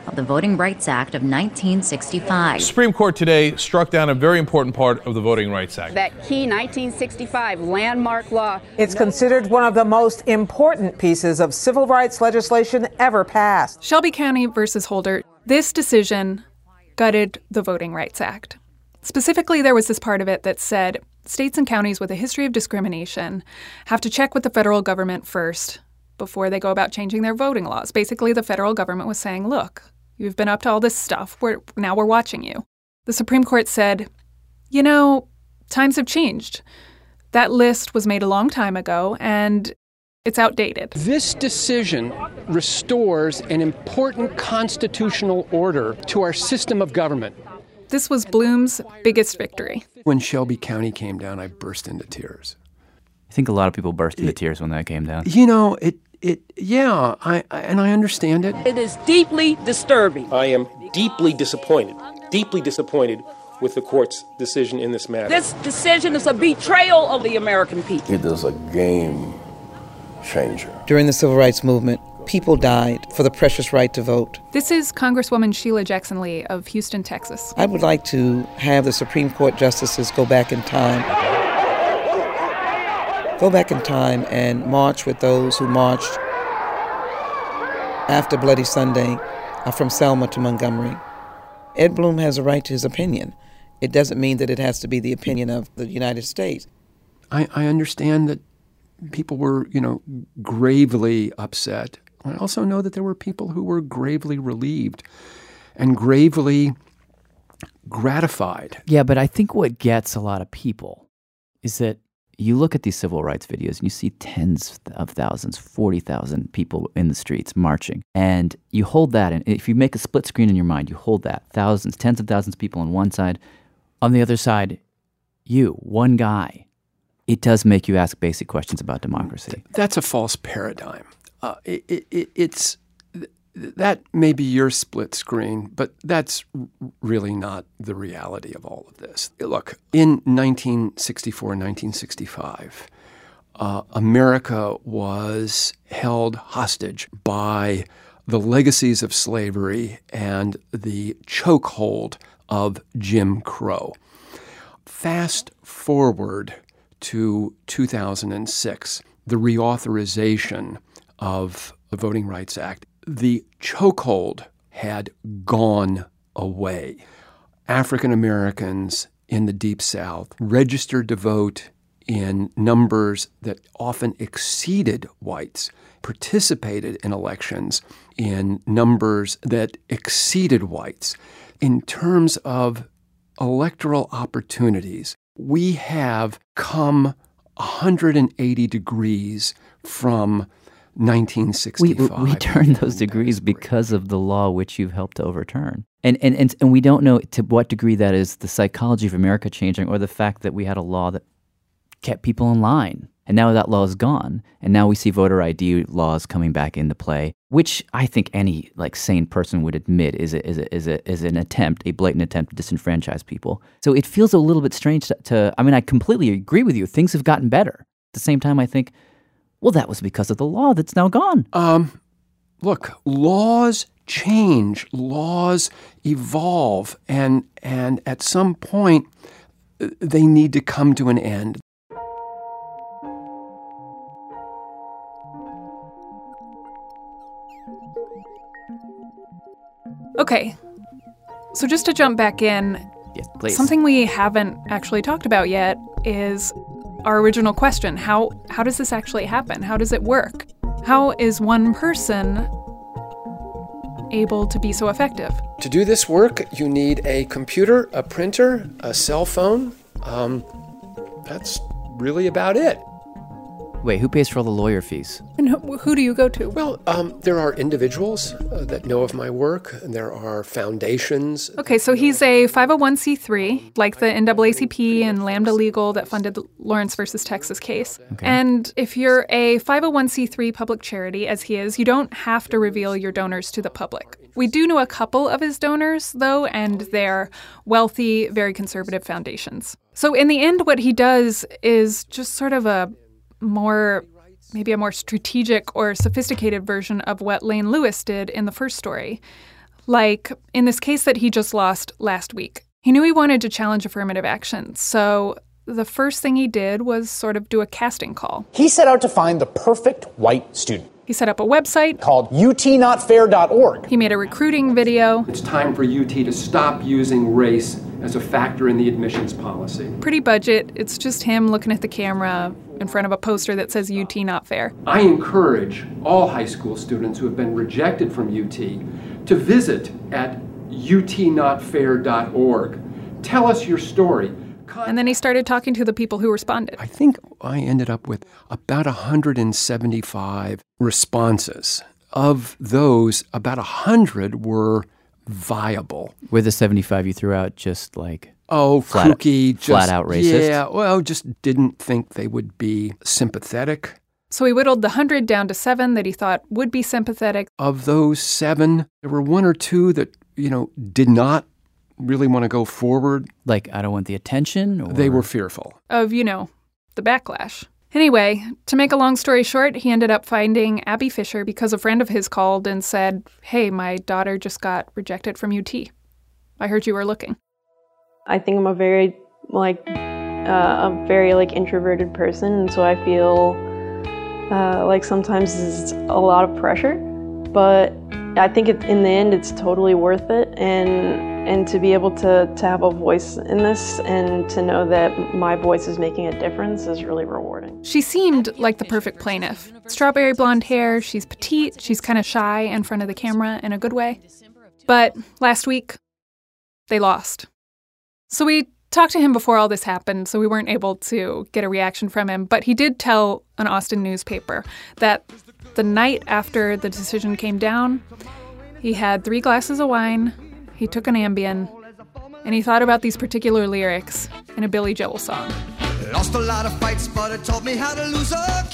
of the Voting Rights Act of nineteen sixty-five. The Supreme Court today struck down a very important part of the Voting Rights Act. That key nineteen sixty-five landmark law. It's considered one of the most important pieces of civil rights legislation ever passed. Shelby County versus Holder. This decision gutted the Voting Rights Act. Specifically, there was this part of it that said states and counties with a history of discrimination have to check with the federal government first before they go about changing their voting laws. Basically, the federal government was saying, look, you've been up to all this stuff. We're, now we're watching you. The Supreme Court said, you know, times have changed. That list was made a long time ago, and it's outdated. This decision restores an important constitutional order to our system of government. This was Bloom's biggest victory. When Shelby County came down, I burst into tears. I think a lot of people burst into it, tears when that came down. You know, it, it, yeah, I, I, and I understand it. It is deeply disturbing. I am deeply disappointed, deeply disappointed with the court's decision in this matter. This decision is a betrayal of the American people. It is a game changer. During the Civil Rights Movement, people died for the precious right to vote. This is Congresswoman Sheila Jackson Lee of Houston, Texas. I would like to have the Supreme Court justices go back in time. Go back in time and march with those who marched after Bloody Sunday from Selma to Montgomery. Ed Bloom has a right to his opinion. It doesn't mean that it has to be the opinion of the United States. I, I understand that people were, you know, gravely upset. I also know that there were people who were gravely relieved and gravely gratified. Yeah, but I think what gets a lot of people is that you look at these civil rights videos and you see tens of thousands, forty thousand people in the streets marching. And you hold that, and if you make a split screen in your mind, you hold that. Thousands, tens of thousands of people on one side. On the other side, you, one guy. It does make you ask basic questions about democracy. That's a false paradigm. Uh, it, it, it's that may be your split screen, but that's really not the reality of all of this. Look, in nineteen sixty-four, nineteen sixty-five, uh, America was held hostage by the legacies of slavery and the chokehold of Jim Crow. Fast forward to two thousand six, the reauthorization of the Voting Rights Act. The chokehold had gone away. African Americans in the Deep South registered to vote in numbers that often exceeded whites, participated in elections in numbers that exceeded whites. In terms of electoral opportunities, we have come one hundred eighty degrees from nineteen sixty-five. We, we turned those degrees because of the law which you've helped to overturn. And, and, and, and we don't know to what degree that is the psychology of America changing or the fact that we had a law that kept people in line. And now that law is gone. And now we see voter I D laws coming back into play, which I think any like sane person would admit is a, is a, is a, is an attempt, a blatant attempt to disenfranchise people. So it feels a little bit strange to, to I mean, I completely agree with you. Things have gotten better. At the same time, I think, well, that was because of the law that's now gone. Um, look, laws change, laws evolve, and and at some point, they need to come to an end. Okay, so just to jump back in, yes, please. Something we haven't actually talked about yet is our original question. How how does this actually happen? How does it work? How is one person able to be so effective? To do this work, you need a computer, a printer, a cell phone. Um, that's really about it. Wait, who pays for all the lawyer fees? And who, who do you go to? Well, um, there are individuals uh, that know of my work, and there are foundations. Okay, so he's a five oh one c three, like the N double A C P and Lambda Legal that funded the Lawrence versus Texas case. Okay. And if you're a five oh one c three public charity, as he is, you don't have to reveal your donors to the public. We do know a couple of his donors, though, and they're wealthy, very conservative foundations. So in the end, what he does is just sort of a more, maybe a more strategic or sophisticated version of what Lane Lewis did in the first story. Like in this case that he just lost last week. He knew he wanted to challenge affirmative action, so the first thing he did was sort of do a casting call. He set out to find the perfect white student. He set up a website called U T not fair dot org. He made a recruiting video. It's time for U T to stop using race as a factor in the admissions policy. Pretty budget. It's just him looking at the camera in front of a poster that says U T not fair. I encourage all high school students who have been rejected from U T to visit at U T not fair dot org. Tell us your story. And then he started talking to the people who responded. I think I ended up with about one hundred seventy-five responses. Of those, about one hundred were viable. Were the seventy-five you threw out just like oh, flat, kooky, just, flat out racist? Yeah, well, just didn't think they would be sympathetic. So he whittled the one hundred down to seven that he thought would be sympathetic. Of those seven, there were one or two that, you know, did not really want to go forward. Like, I don't want the attention? Or? They were fearful. Of, you know, the backlash. Anyway, to make a long story short, he ended up finding Abby Fisher because a friend of his called and said, hey, my daughter just got rejected from U T. I heard you were looking. I think I'm a very, like, uh, a very, like, introverted person, and so I feel uh, like sometimes it's a lot of pressure, but I think it, in the end it's totally worth it, and and to be able to, to have a voice in this and to know that my voice is making a difference is really rewarding. She seemed like the perfect plaintiff. Strawberry blonde hair, she's petite, she's kind of shy in front of the camera in a good way. But last week, they lost. So we talked to him before all this happened, so we weren't able to get a reaction from him, but he did tell an Austin newspaper that the night after the decision came down, he had three glasses of wine, he took an Ambien, and he thought about these particular lyrics in a Billy Joel song. Lost a lot of fights, but it taught me how to lose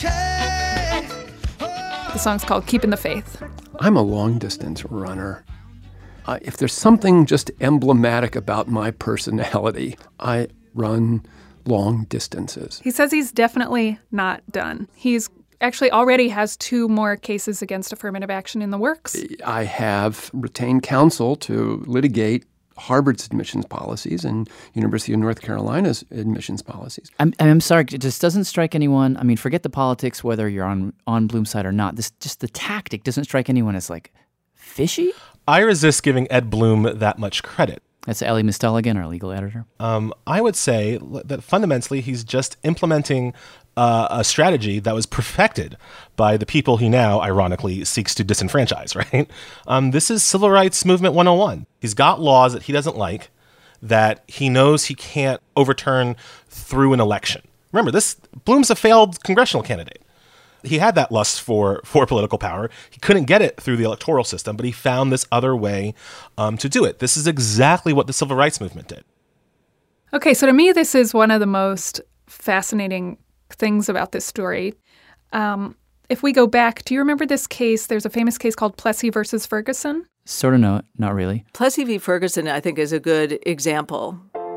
okay. The song's called Keeping the Faith. I'm a long-distance runner. Uh, if there's something just emblematic about my personality, I run long distances. He says he's definitely not done. He's actually already has two more cases against affirmative action in the works. I have retained counsel to litigate Harvard's admissions policies and University of North Carolina's admissions policies. I'm, I'm sorry, it just doesn't strike anyone. I mean, forget the politics, whether you're on, on Bloom's side or not. This just the tactic doesn't strike anyone as, like, fishy? I resist giving Ed Blum that much credit. That's Ellie Mistelligan, our legal editor. Um, I would say that fundamentally he's just implementing uh, a strategy that was perfected by the people he now, ironically, seeks to disenfranchise, right? Um, this is civil rights movement one oh one. He's got laws that he doesn't like, that he knows he can't overturn through an election. Remember, this Blum's a failed congressional candidate. He had that lust for, for political power. He couldn't get it through the electoral system, but he found this other way um, to do it. This is exactly what the civil rights movement did. Okay, so to me, this is one of the most fascinating things about this story. Um, if we go back, do you remember this case? There's a famous case called Plessy versus Ferguson. Sort of, no, not really. Plessy v. Ferguson, I think, is a good example.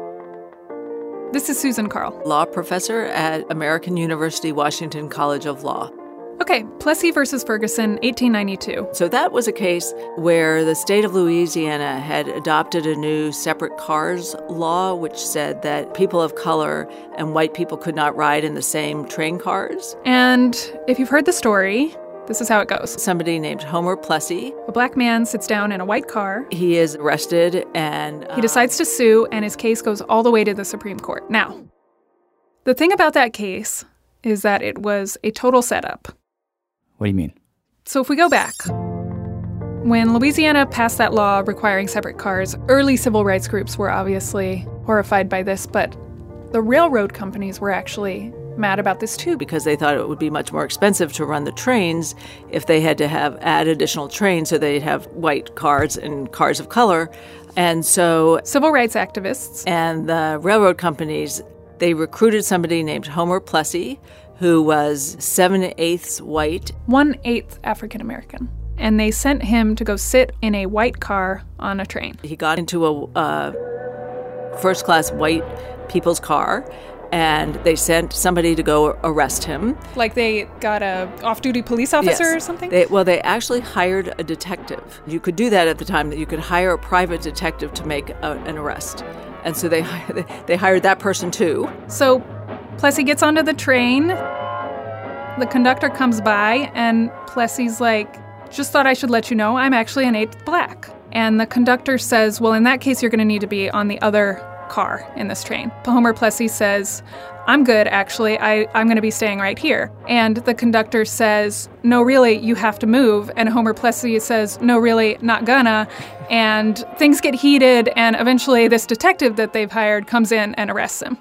This is Susan Carl, law professor at American University Washington College of Law. Okay, Plessy versus Ferguson, eighteen ninety-two. So that was a case where the state of Louisiana had adopted a new separate cars law, which said that people of color and white people could not ride in the same train cars. And if you've heard the story, this is how it goes. Somebody named Homer Plessy. A black man sits down in a white car. He is arrested and... Uh, he decides to sue, and his case goes all the way to the Supreme Court. Now, the thing about that case is that it was a total setup. What do you mean? So if we go back, when Louisiana passed that law requiring separate cars, early civil rights groups were obviously horrified by this, but the railroad companies were actually mad about this too. Because they thought it would be much more expensive to run the trains if they had to have add additional trains so they'd have white cars and cars of color. And so civil rights activists and the railroad companies, they recruited somebody named Homer Plessy, who was seven-eighths white. One-eighth African-American. And they sent him to go sit in a white car on a train. He got into a uh, first-class white people's car, and they sent somebody to go arrest him. Like they got a off-duty police officer Yes. or something? They, well, they actually hired a detective. You could do that at the time, that you could hire a private detective to make a, an arrest. And so they they hired that person too. So Plessy gets onto the train. The conductor comes by, and Plessy's like, just thought I should let you know I'm actually an eighth black. And the conductor says, well, in that case, you're going to need to be on the other car in this train. Homer Plessy says, I'm good, actually. I, I'm going to be staying right here. And the conductor says, no, really, you have to move. And Homer Plessy says, no, really, not gonna. And things get heated, and eventually this detective that they've hired comes in and arrests him.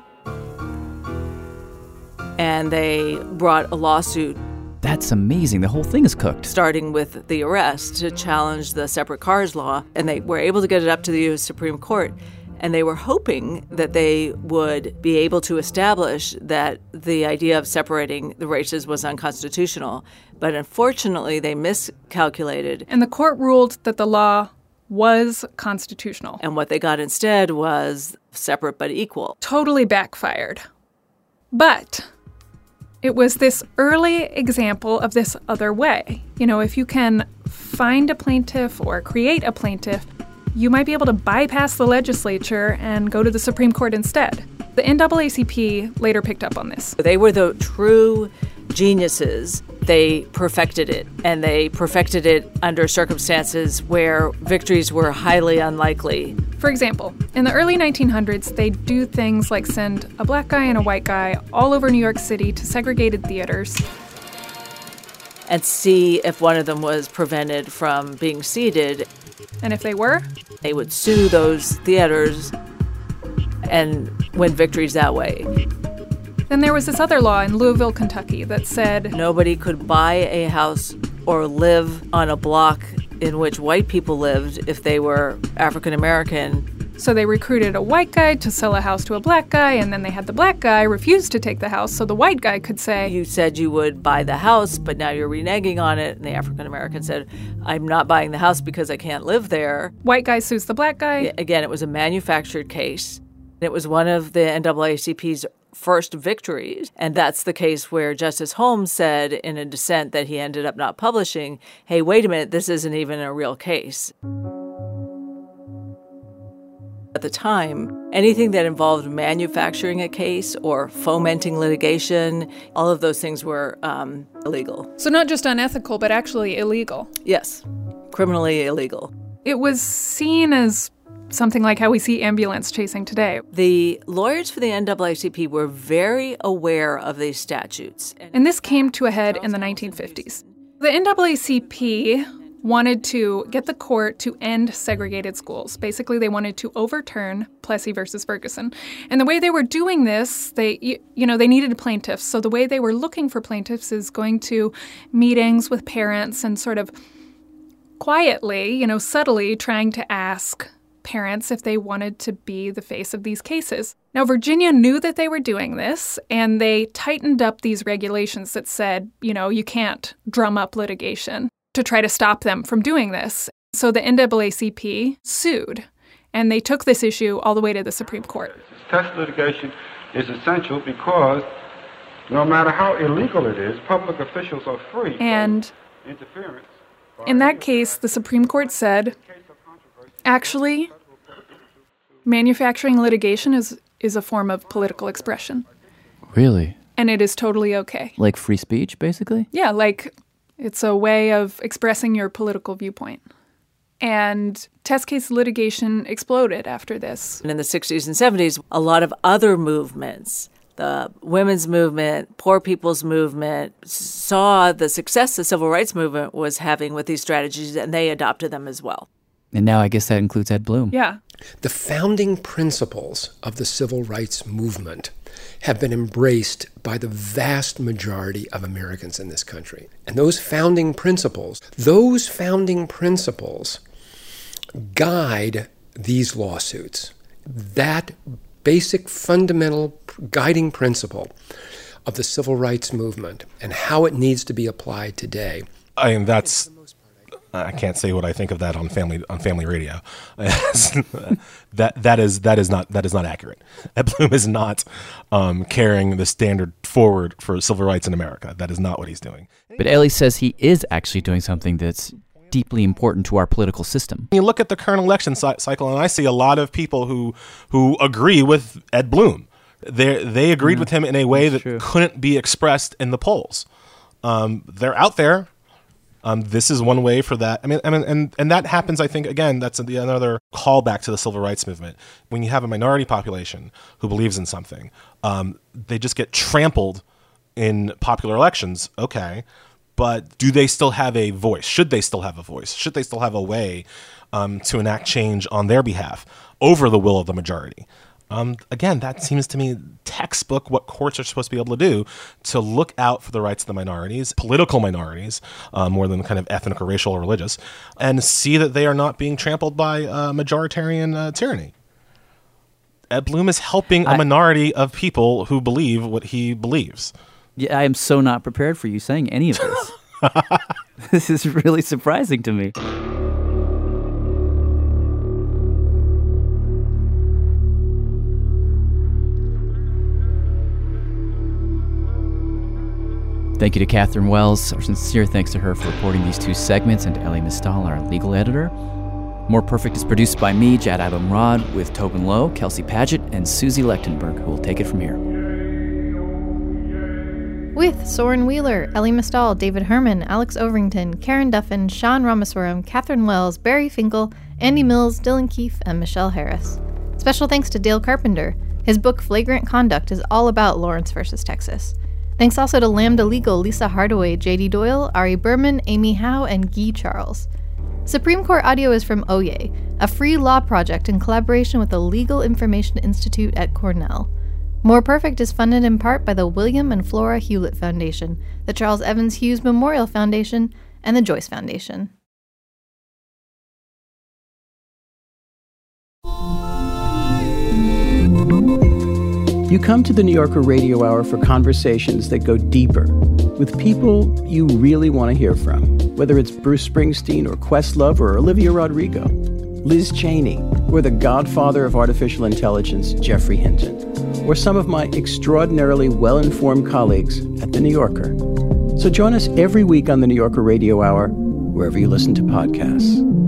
And they brought a lawsuit. That's amazing. The whole thing is cooked. Starting with the arrest to challenge the separate cars law. And they were able to get it up to the U S Supreme Court. And they were hoping that they would be able to establish that the idea of separating the races was unconstitutional. But unfortunately, they miscalculated. And the court ruled that the law was constitutional. And what they got instead was separate but equal. Totally backfired. But it was this early example of this other way. You know, if you can find a plaintiff or create a plaintiff, you might be able to bypass the legislature and go to the Supreme Court instead. The N double A C P later picked up on this. They were the true geniuses. They perfected it, and they perfected it under circumstances where victories were highly unlikely. For example, in the early nineteen hundreds, they'd do things like send a black guy and a white guy all over New York City to segregated theaters and see if one of them was prevented from being seated. And if they were? They would sue those theaters and win victories that way. Then there was this other law in Louisville, Kentucky that said nobody could buy a house or live on a block in which white people lived if they were African American. So they recruited a white guy to sell a house to a black guy, and then they had the black guy refuse to take the house so the white guy could say, you said you would buy the house, but now you're reneging on it. And the African American said, I'm not buying the house because I can't live there. White guy sues the black guy. Again, it was a manufactured case. It was one of the N double A C P's first victories. And that's the case where Justice Holmes said in a dissent that he ended up not publishing, hey, wait a minute, this isn't even a real case. At the time, anything that involved manufacturing a case or fomenting litigation, all of those things were um, illegal. So not just unethical, but actually illegal. Yes, criminally illegal. It was seen as something like how we see ambulance chasing today. The lawyers for the N double A C P were very aware of these statutes. And this came to a head in the nineteen fifties. The N double A C P wanted to get the court to end segregated schools. Basically, they wanted to overturn Plessy versus Ferguson. And the way they were doing this, they, you know, they needed plaintiffs. So the way they were looking for plaintiffs is going to meetings with parents and sort of quietly, you know, subtly trying to ask parents if they wanted to be the face of these cases. Now, Virginia knew that they were doing this, and they tightened up these regulations that said, you know, you can't drum up litigation to try to stop them from doing this. So the N double A C P sued, and they took this issue all the way to the Supreme Court. Such litigation is essential because no matter how illegal it is, public officials are free. And interference. In that case, the Supreme Court said, actually, manufacturing litigation is, is a form of political expression. Really? And it is totally okay. Like free speech, basically? Yeah, like it's a way of expressing your political viewpoint. And test case litigation exploded after this. And in the sixties and seventies, a lot of other movements, the women's movement, poor people's movement, saw the success the civil rights movement was having with these strategies, and they adopted them as well. And now I guess that includes Ed Blum. Yeah. The founding principles of the civil rights movement have been embraced by the vast majority of Americans in this country. And those founding principles, those founding principles guide these lawsuits. That basic fundamental guiding principle of the civil rights movement and how it needs to be applied today. I mean, that's I can't say what I think of that on family on family radio. that that is that is not that is not accurate. Ed Blum is not um, carrying the standard forward for civil rights in America. That is not what he's doing. But Elie says he is actually doing something that's deeply important to our political system. You look at the current election cy- cycle, and I see a lot of people who who agree with Ed Blum. They they agreed Yeah, with him in a way that true. couldn't be expressed in the polls. Um, they're out there. Um, this is one way for that. I mean, I mean, and and that happens. I think again, that's the, another callback to the civil rights movement. When you have a minority population who believes in something, um, they just get trampled in popular elections. Okay, but do they still have a voice? Should they still have a voice? Should they still have a way um, to enact change on their behalf over the will of the majority? Um, again, that seems to me textbook what courts are supposed to be able to do, to look out for the rights of the minorities, political minorities, uh, more than kind of ethnic or racial or religious, and see that they are not being trampled by uh, majoritarian uh, tyranny. Ed Blum is helping a I- minority of people who believe what he believes. Yeah, I am so not prepared for you saying any of this. This is really surprising to me. Thank you to Catherine Wells. Our sincere thanks to her for reporting these two segments, and to Elie Mystal, our legal editor. More Perfect is produced by me, Jad Abumrad, with Tobin Lowe, Kelsey Padgett, and Susie Lechtenberg, who will take it from here. With Soren Wheeler, Elie Mystal, David Herman, Alex Overington, Karen Duffin, Sean Ramaswaram, Catherine Wells, Barry Finkel, Andy Mills, Dylan Keefe, and Michelle Harris. Special thanks to Dale Carpenter. His book Flagrant Conduct is all about Lawrence versus Texas. Thanks also to Lambda Legal, Lisa Hardaway, J D Doyle, Ari Berman, Amy Howe, and Guy Charles. Supreme Court audio is from Oyez, a free law project in collaboration with the Legal Information Institute at Cornell. More Perfect is funded in part by the William and Flora Hewlett Foundation, the Charles Evans Hughes Memorial Foundation, and the Joyce Foundation. You come to the New Yorker Radio Hour for conversations that go deeper, with people you really want to hear from, whether it's Bruce Springsteen or Questlove or Olivia Rodrigo, Liz Cheney, or the godfather of artificial intelligence, Geoffrey Hinton, or some of my extraordinarily well-informed colleagues at The New Yorker. So join us every week on the New Yorker Radio Hour, wherever you listen to podcasts.